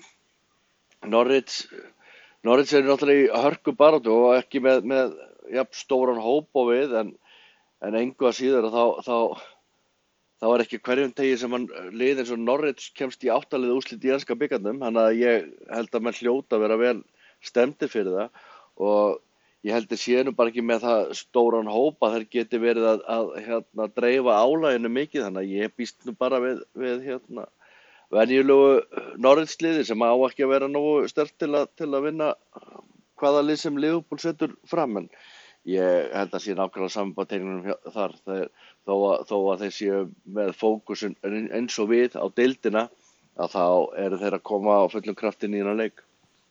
Norwich, Norwich er náttúrulega í hörku baráttu og ekki með, með jafn stóran hóp og við, en, en engu að síður þá, þá þá er ekki hverjum tegi sem hann lið eins og Norwich kemst í áttalið úrslit í enska bikarnum, þannig að ég held að menn hljóta að vera vel stemdir fyrir það og ég held að sé nú bara ekki með það stóran hóp að þeir geti verið að, að hérna, dreifa álaginu mikið, þannig að ég býst nú bara við, við hérna, venjulegu Norwich liði sem á ekki að vera nógu sterkt til að, til að vinna hvaða lið sem Liverpool setur fram, en ég held að sé nákvæmlega saman á teiknunum þar, þeir, þó, að, þó að þeir séu með fókusun eins og við á deildina, að þá eru þeir að koma á fullum kraftin í þennan leik.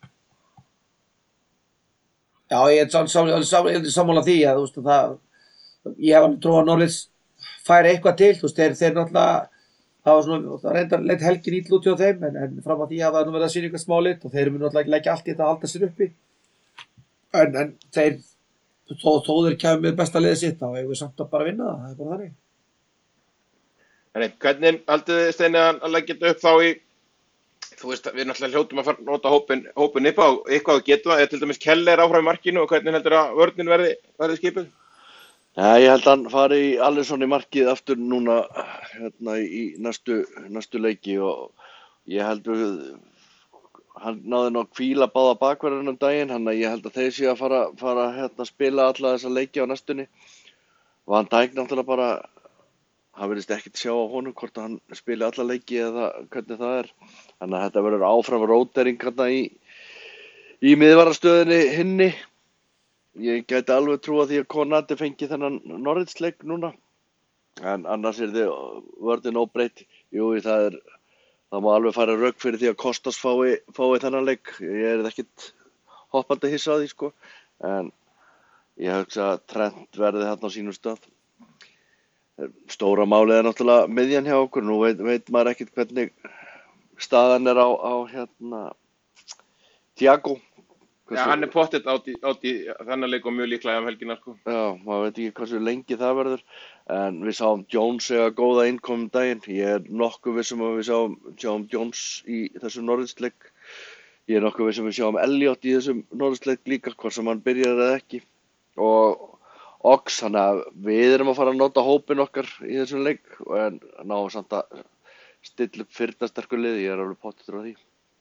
Já, ég er sammála sam, sam, sam, því að, þú veist, það, ég hef alveg trú að Norwich færi eitthvað til, þú veist, þeir, þeir náttúrulega, það var svona, það reyndar leitt helgin ítl út hjá þeim, en, en fram að því hafa nú verið að sýna eitthvað smá lit og þeir eru náttúrulega ekki leggja allt í þetta að halda sér uppi, en, en þeir, Þó, þó þeir kemur með besta liðið sitt þá hefur við samt að bara vinna það, það er bara þannig. Þannig, hvernig haldið þið Steini að leggja þetta upp þá í, þú veist, við náttúrulega hljótum að fara að nota hópin, hópin upp á eitthvað að geta það, eða til dæmis Keller áfram í markinu og hvernig heldur að vörnin verði, verði skipið? Ja, ég held að hann fari í Alisson í markið aftur núna hérna, í næstu, næstu leiki og ég held að hann náði nú að hvíla báða bakverðin um daginn, hann að ég held að þeir séu að fara, fara hérna, að spila alla þessa leiki á næstunni og hann Dijk náttúrulega bara, hann virðist ekkert sjá á honum hvort hann spili alla leiki eða hvernig það er, þannig að þetta verður áfram rótering hérna í, í miðvarastöðinni hinni. Ég gæti alveg trúa því að Konati fengi þennan Norwich-leik núna, en annars er þið vörðin óbreytt, jú það er Það má alveg fara rök fyrir því að Kostas fái, fái þennan leik. Ég er ekkert hoppandi hissa á því, sko. En ég hugsa að Trent verði þarna á sínum stað. Stóra málið er náttúrulega miðjan hjá okkur. Nú veit, veit maður ekkert hvernig staðan er á, á hérna, Thiago. Já, hann er pottet átt í, átt í þennan leik og mjög líklega um helgina, sko. Já, maður veit ekki hversu lengi það verður. En við sáum Jones eiga góða innkomum daginn. Ég er nokkuð vissum að við sáum, sáum Jones í þessum Norwich-leik. Ég er nokkuð vissum að við sáum Elliot í þessum Norwich-leik líka, hvort sem hann byrjar eða ekki. Og Ox, þannig að við erum að fara að nota hópin okkar í þessum leik. En náum samt að stilla upp fyrrdasterkur lið, ég er alveg pottur á því.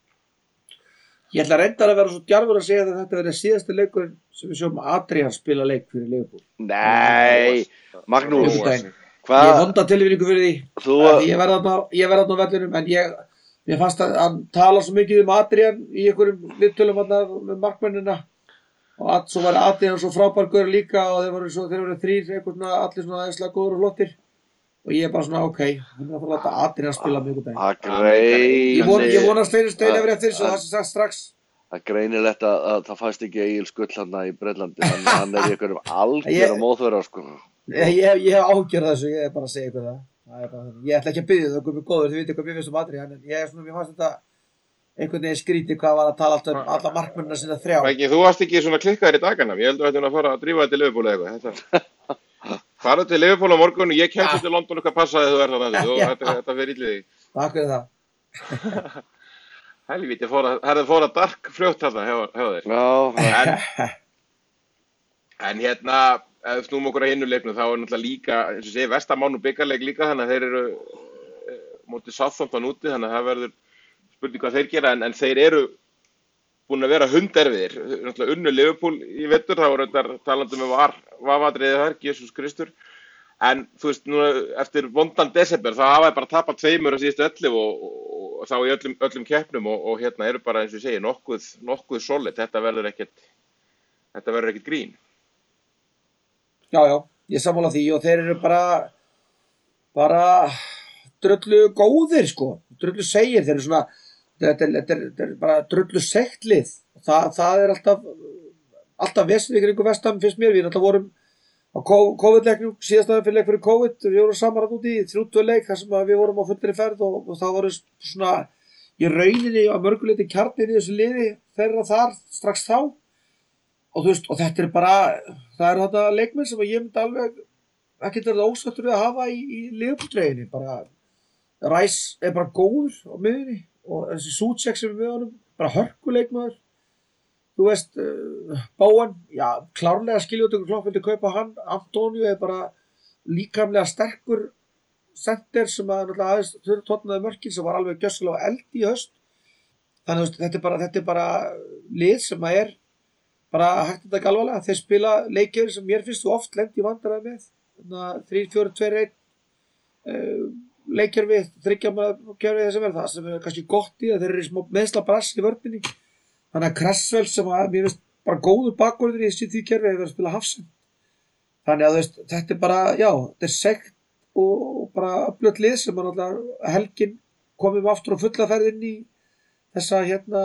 Ég ætla reyndar að vera svo djarfur að segja að þetta verði síðasti leikur sem við sjáum Adrian spila leik fyrir Liverpool. Nei, Magnús, hvað? Ég vonda tilfinningu fyrir því. Þú að ég verði þarna á vellinum, en ég, ég fannst að hann tala svo mikið um Adrian í einhverjum viðtölum með markmennina og að, svo var Adrian svo frábær gaur líka og þeir voru, svo, þeir voru þrír, eitthvað svona, allir svona aðeinslega góður og flottir. Og ég er bara svona, ok, hann er að fara að láta Adrian spila mjög daginn. Það greinir... Ég, von, ég vonast fyrir stein eftir eftir, svo það sé sagt strax. Það greinilegt að, að það fæst ekki Egil Skull hana í Breitlandi, þannig að hann er í einhverjum algjörum óþverra, sko. Ég, ég, ég hef ágjörð þessu, ég er bara að segja ykkur það. það er bara, ég ætla ekki að biðja það, komið góður, þið vitið hvað mér finnst um Adrian, en ég er svona, mér fannst þetta einhvern veginn skrítið hvað var að tala alltaf um alla markmennina sinna þrjá. Ekki, þú varst ekki svona klikkaður í dagana, ég held að þetta er að fara að drífa þetta til Liverpool eða eitthvað. Farðu til Liverpool á morgun og ég kemst Ja. til London og hvað passaði þú er þannig. Þú, Já. þetta, þetta fyrir illið þig. Takk fyrir það. Helvíti, fór að, herðu fór að dark fljótt þarna hjá, hjá þér. Já, En, en hérna, ef við snúum okkur að hinnu leiknum, þá er náttúrulega líka, eins og sé, Vestamán og byggarleik líka, þannig að þeir eru eh, mótið Southampton úti, þannig að það verður spurning hvað þeir gera, en, en þeir eru búin að vera hunderfiðir. Náttúrulega unnu Liverpool í vetur, þá voru þetta talandi með var, vafadriðið þar, Jesus Kristur. En þú veist, núna eftir vondan desember, þá hafa þeir bara tapað tveimur á síðustu ellefu og, og, og þá í öllum, öllum keppnum og, og hérna eru bara, eins og ég segi, nokkuð, nokkuð solid. Þetta verður ekkert, þetta verður ekkert grín. Já, já, ég sammála því og þeir eru bara, bara drullu góðir, sko. Drullu segir, þeir eru svona, þetta er, þetta er, þetta er bara drullu sektlið. Það, það er alltaf, alltaf vesið ykkur ykkur vestam, finnst mér. Við alltaf vorum á COVID-leiknum, síðasta fyrir leik fyrir COVID, við vorum saman að úti í þrjú-tvö leik þar sem að við vorum á fullri ferð og, og það voru svona í rauninni á mörguleiti kjarnir í þessu liði þeirra þar strax þá og þú veist, og þetta er bara, það eru þetta leikmenn sem að ég myndi alveg ekkert verið ósáttur við að hafa í, í Liverpool-treyjunni, bara Rice er bara góður á miðjunni og þessi Souček sem er með honum, bara hörkuleikmaður. Þú veist, uh, Bowen, já, klárlega skiljóttökur Klopp vildi kaupa hann. Antonio er bara líkamlega sterkur center sem að náttúrulega aðeins þurfa tótnaði mörkin sem var alveg gjössalega eld í haust. Þannig að þetta er bara, þetta er bara lið sem að er bara hægt þetta galvalega. Þeir spila leikjur sem mér finnst þú oft lent í vandræði með. Þannig að þrír, fjórir, tveir, einn uh, leikjur við, þriggja maður kerfið sem er það sem er kannski gott í að þeir eru í smá meðslabrass í vörninni. Þannig að Cresswell sem að mér finnst bara góður bakvörður í þessi því kerfi hefur verið að spila hafsend. Þannig að þú veist, þetta er bara, já, þetta er sekt og, og bara öflugt lið sem að náttúrulega helgin komum aftur á fulla ferð inn í þessa hérna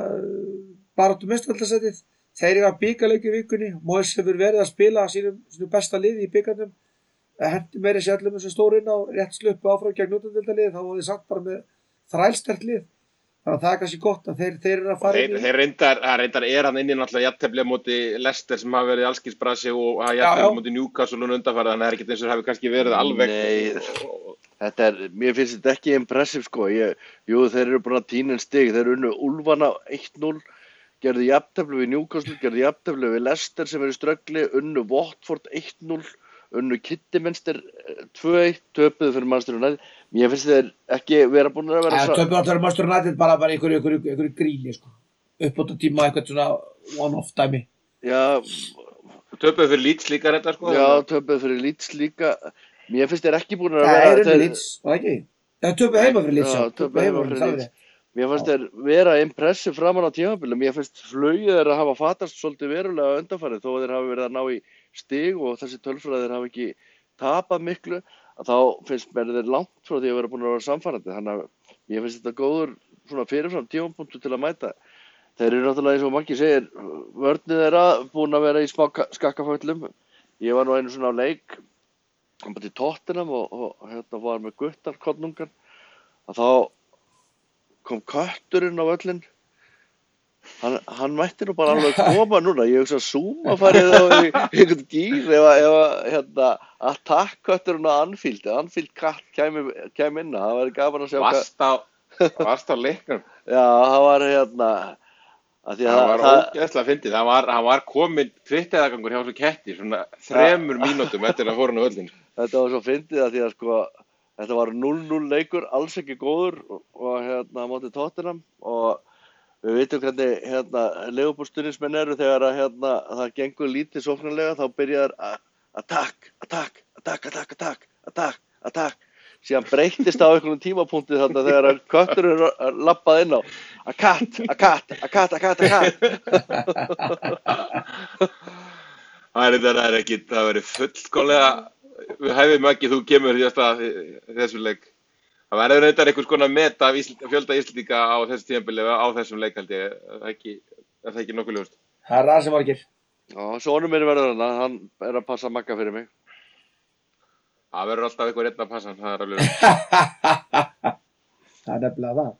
baráttu meistaradeildarsætið. Þeir eru að bikarleik í vikunni. Moyes hefur verið að spila sínum, sínum besta liði í bikarnum. Hendi meiri sér allum þessu stóru inn á rétt sluppu áfram gegn útlandildaliði. Þá var þið sagt bara með þrælstert lið. Þannig að það er kannski gott að þeir, þeir eru að fara Þeir, inn í. þeir reyndar, það reyndar er hann inn í náttúrulega jafntefli á móti Leicester sem hafa verið allskilsbrasi og hafa Já, jafntefli já. á móti Newcastle núna undanfarið, þannig að það er ekkert eins og hafi kannski verið alveg. Nei, þetta er, mér finnst þetta ekki impressive sko. Ég, jú, þeir eru búin að tína en stig. Þeir unnu Úlfana eitt núll, gerðu jafntefli við Newcastle, gerðu jafntefli við Leicester sem er í ströggli, unnu Watford eitt núll, unnu Kidderminster tvö eitt, töpuðu fyrir Manchester United. Mér finnst þeir ekki vera búin að vera Það svo... töpum alltaf Manchester United bara bara einhverju, einhverju, einhverju gríni sko. Uppbóta tíma eitthvað svona one-off dæmi. Já, Töpuðu fyrir Leeds líka þetta sko. já, töpuðu fyrir Leeds líka. Mér finnst þeir ekki búin að Það vera... er unni þeir- Leeds, var það ekki? Það töpum heima fyrir Leeds, Já, já. töpuðu heima fyrir það er Leeds. rétt. Mér fannst þeir vera impressive framan á tímabilið. Mér finnst flugið þeir að hafa fatast svolítið verulega undanfarið þó að þeir hafi verið að ná í stig og þessi tölfræðir hafi ekki tapað miklu. Að þá finnst mér þeir langt frá því að vera búin að vera samfærandi. Þannig að mér finnst þetta góður svona fyrirfram tímapunktur til að mæta. Þeir eru náttúrulega eins og Maggi segir, vörnið þeirra búin að vera í smá ka- skakkaföllum. Ég var nú einu svona á leik, hann bara til Tottenham og, og hérna var með Guttar Konungan. Að þá kom kötturinn á völlinn. Hann, hann mætti nú bara alveg koma núna. Ég hugsa að Zuma farið á í einhvern gír ef að, ef að hérna, attack-kötturinn á Anfield. Ef Anfield katt kæmi, kæmi inn, það væri gaman að sjá hvað... Varst á, varst á leiknum. Já, það var hérna... að því að Það var það, ógeðslega fyndið. Það var, hann var komin tvitteðagangur hjá svo ketti, svona þremur mínútum eftir að fóra hann á öllin. þetta var svo fyndið að því að sko... Þetta var núll núll leikur, alls ekki góður og, og hérna á móti Tottenham og við vitum hvernig hérna Liverpool-stuðningsmenn eru þegar að hérna það gengur lítið sóknarlega þá byrjar að attack, attack, attack, attack, attack, attack, attack. Síðan breyttist á einhvern tímapunkti þarna þegar að kötturinn lappaði inn á a cat, a cat, a cat, a cat, a cat. Það er þetta er ekki, það verið fullkomlega, við hefum ekki, þú kemur í þessu leik. Það verður reyndar einhvers konar meta af Ísl, fjölda Íslendinga á þessu tímabili á þessum leik held ég. Er það ekki, er það ekki nokkuð ljóst? Það er rann sem margir. Já, sonur minn verður hana, hann er að passa Magga fyrir mig. Það verður alltaf eitthvað einn að passa hann, það er alveg ljóst. Það er nefnilega það.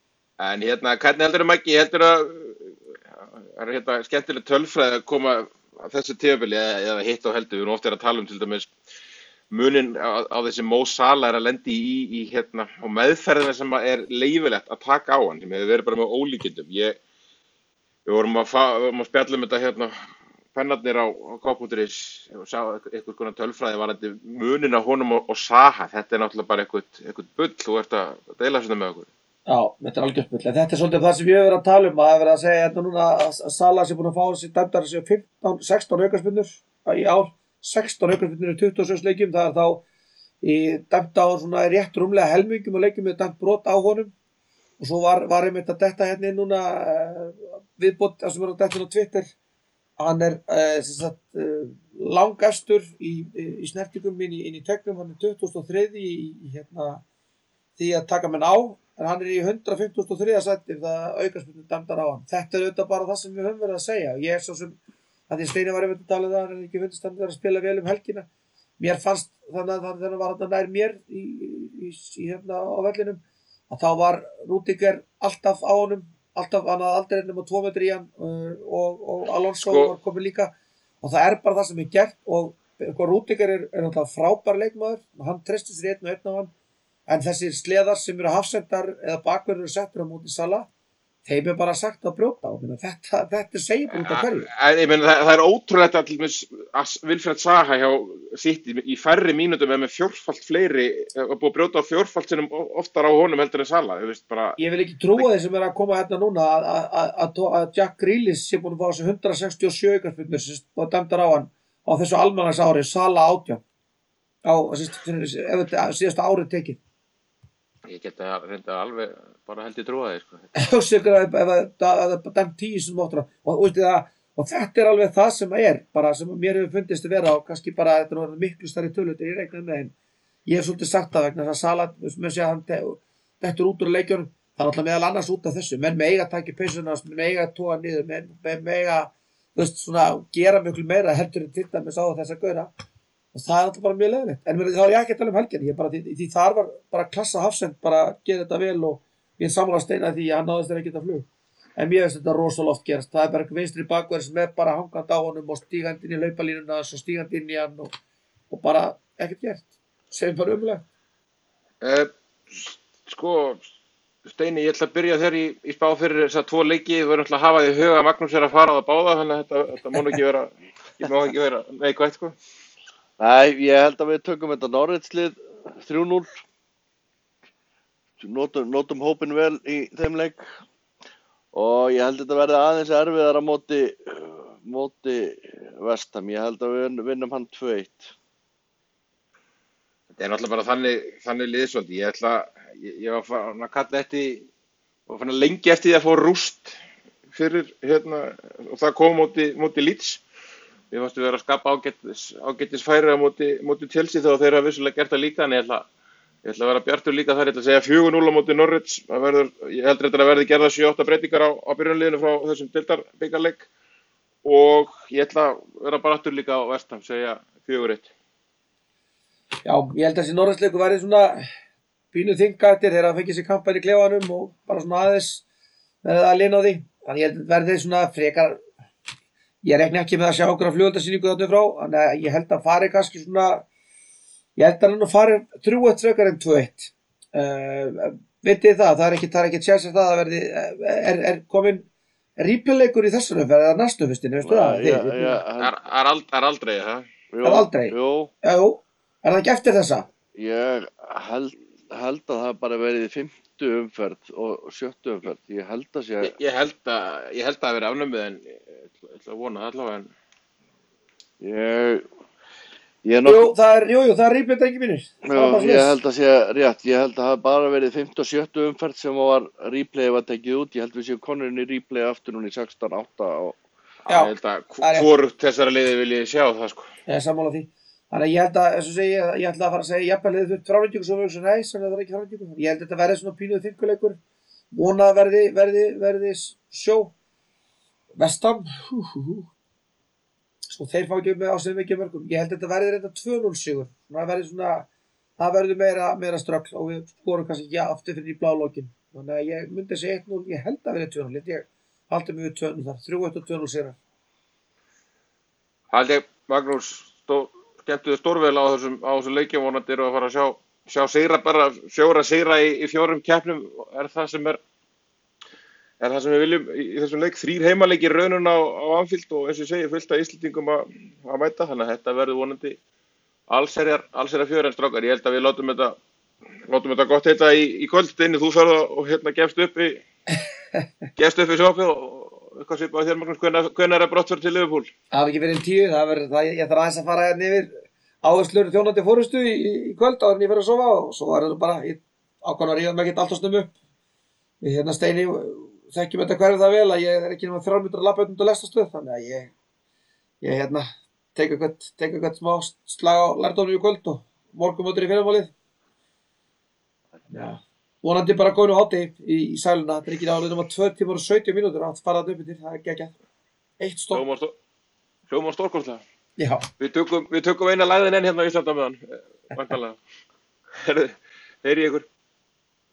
En hérna, hvernig heldur þú Maggi, heldur að það er hérna skemmtileg tölfræði að koma þessu tímabili eða, eða hitt á heldur, við erum oft verið að tala um til dæmis munin á, á þessi Mo Salah er að lendi í, í hérna og meðferðina sem er leifilegt að taka á hann, sem hefur verið bara með ólíkindum. Ég, við vorum að, fa, við vorum að spjalla um þetta hérna, pennarnir á, á K punktur is og sá eitthvað konar tölfræði varandi munin á honum og, og Saha. Þetta er náttúrulega bara eitthvað, eitthvað bull, þú ert að deila svona með okkur. Já, þetta er algjört bull. Þetta er svolítið það sem ég hef verið að tala um, að það er verið að segja hérna núna að Salah sé búin að fá sér dæmdar sér fimmtán, sextán aukaspyrnur í ár. sextán aukaspyrnur í tuttugu og sex leikjum, það er þá í dæmt á svona rétt rúmlega helmingum og leikjum með dæmt brot á honum og svo var, var einmitt að detta hérna inn núna uh, viðbót sem er að detta inn á Twitter. Hann er uh, sem sagt, uh, langastur í, í, í snertingum inn í, inn í tegnum, hann er tuttugasta og þriðja í, í hérna, því að taka menn á, en hann er í hundrað fimmtugasta og þriðja sæti það aukaspyrnur dæmdar á hann. Þetta er auðvitað bara það sem við höfum verið að segja. Ég er svo sem að því Steini var einmitt að tala um það, hann er ekki fundist hann að spila vel um helgina. Mér fannst þannig að þannig var hann nær mér í, í, í hérna á vellinum að þá var Rúdiger alltaf á honum, alltaf hann hafði aldrei nema tvo metri í hann og, og Alonso sko. Var komin líka og það er bara það sem er gert og Rúdiger er, er náttúrulega frábær leikmaður og hann treystir sér einn og einn á hann en þessir sleðar sem eru hafsendar eða bakverður eru settur á móti Salah þeim er bara sagt að brjóta á þetta, þetta segir bara út af hverju. Ég meina það, það er ótrúlegt að til dæmis Wilfried Zaha hjá City í færri mínútum er með fjórfalt fleiri og búið að brjóta á fjórfalt sinnum oftar á honum heldur en Salah. Bara... Ég vil ekki trúa þeir sem er að koma hérna núna að, að, að, að Jack Grealish sé búin að fá þessu hundrað sextíu og sjö aukaspyrnur og dæmdar á hann á þessu almanags ári, Salah átján á síðasta árið tekið. Ég geta reynda alveg bara held ég trúa þig sko. Hugsaðu ef það er dæmt tíu sem áttur og, og, og þetta er alveg það sem er bara sem mér hefur fundist að vera og kannski bara þetta er orðið miklu stærri tölutir í reiknaði með þeim. Ég hef svolítið sagt það vegna þess að Salah með sig að hann dettur út úr leikjunum það er alltaf meðal annars út af þessu menn með eiga að taka peysuna, menn með eiga að toga niður menn með eiga veist, svona, gera mjög meira heldur en til dæmis á þess að gauðra og það er alltaf bara mjög leiðilegt en þá er ég ekki að tala um helgin ég bara, því, því þar var bara klassa hafsend bara að gera þetta vel og ég samla Steina því að hann náðist þeirra ekki þetta flug en mér veist þetta rosalega oft gerast það er bara vinstri bakverð sem er bara hangandi á honum og stígandi inn í laupalínuna og stígandi inn í hann og, og bara ekkert gert sem bara umlega uh, Sko Steini, ég ætla að byrja þér í, í spá fyrir þess að tvo leiki við verðum að hafa því huga að Magnús er að fara á það báða þannig að þetta, þetta má ekki vera ég má ekki vera neikvætt sko Nei, ég held að við tökum þetta Norwich-lið þrjú núll. Notum, notum hópin vel í þeim leik og ég held að þetta verði aðeins erfiðar á móti, móti West Ham. Ég held að við vinnum hann tvö eitt. Þetta er náttúrulega bara þannig, þannig liðsvöldi. Ég ætla, ég, ég var fann að kalla eftir, var fann að lengi eftir því að fá rúst fyrir hérna og það kom móti, móti Leeds. Við fannst við vera að skapa ágætis, ágætis færi á móti, móti Chelsea þó að þeir hafa vissulega gert það líka en ég ætla, ég ætla að vera bjartur líka þar, ég ætla að segja fjögur núll á móti Norwich, það verður, ég heldur þetta að verði gerða sjö átta breytingar á, á byrjunarliðinu frá þessum deildarbikarleik og ég ætla að vera bara aftur líka á West Ham, segja fjögur eitt. Já, ég held að þessi Norwich-leikur verði svona pínu þingættir þegar það fengið sér kampæn í klefanum og bara svona aðeins verði að lina á því, þannig ég held að verði svona frekar Ég rekni ekki með að sjá okkur á flugeldasýningu þarna frá, þannig að ég held að fari kannski svona, ég held að hann fari þrjú eitt frekar en tvö eitt. Uh, vitið það, það er ekki, það er ekki tjens að það verði, er, er komin replay-leikur í þessari umferð eða næstu umferðinni, veistu það? Ja, ja, ja, er, er, ald, er aldrei, það? Er aldrei? Jú. Já, jú. Er það ekki eftir þessa? Ég held, held að það bara verið fimmtu umferð og sjöttu umferð. Ég held að sé... Ég, ég held að, ég held að það verið afnumið en... Ég ætla að vona það allavega en... Ég... ég nokk... Jú, það er, jú, jú, það er replay ekki mínir. Jú, ég held að sé rétt. Ég held að það bara verið fimmta og sjöttu umferð sem var replay var tekið út. Ég held við séum konurinn í replay aftur núna í sextán átta og... Já, ég held að hvorugt þessara liði vil ég sjá það sko. Ég er sammála því. Þannig að ég held að, eins og segi, ég ætla að fara að segja jafnvel liðið þurft framlengingu svo mjög svo nei, þannig að það er ekki framlengingu. Ég held að þetta verði svona pínuð þinguleikur. Vona að verði, verði, verði sjó. West Ham. Hú, hú, hú. Sko þeir fá ekki með á sig mikið mörgum. Ég held að þetta verði reynda tvö núll sigur. Það verði svona, það verði meira, meira ströggl og við skorum kannski ekki aftur fyrir í blálókin. Þannig að ég myndi segja eitt núll, ég held að verði tvö núll. Ég haldi mig við tvö núll þar, þrjú eitt og tvö núll sigrar. held ég Magnús stó, skemmtuði stórvel á þessum, á þessum leikjum vonandi eru að fara að sjá, sjá sigra bara, fjóra sigra í, í fjórum keppnum er það sem er, er það sem við viljum í, í þessum leik. Þrír heimaleikir raunun á, á Anfield og eins og ég segi fullt af Íslendingum að, að mæta, þannig að þetta verður vonandi allserjar, allserjar fjör en strákar. Ég held að við látum þetta, látum þetta gott heita í, í kvöld, inni þú ferð og hérna gefst upp í, gefst upp í sjópið og eitthvað svipað þér Magnús, hvenær, hvenær er brottför til Liverpool? Það hafi ekki verið um tíu, það verður, það, ég þarf aðeins að fara hérna yfir áherslur þjónandi fórustu í, í kvöld áður en ég fer að sofa og svo er það bara, ég ákvæmna að ríða mig ekkert alltaf snum upp. Við hérna Steini þekkjum þetta hverju það vel að ég er ekki nema þrjár mínútur að labba út um lestarstöð, þannig að ég, ég hérna tek eitthvað, tek eitthvað smá slag á lærdómnum í kvöld og morgunmötur í fyrramálið. Já. Vonandi bara góðinu hátti í, í sæluna, þetta er ekki nálega nema tvö tímar og sautján mínútur að fara þetta upp yfir, það er geggjað. Eitt stopp. Hljóma stórkostlega. Já. Við tökum, við tökum eina læðin enn hérna á Íslanda með hann, vantanlega. Heyri ykkur.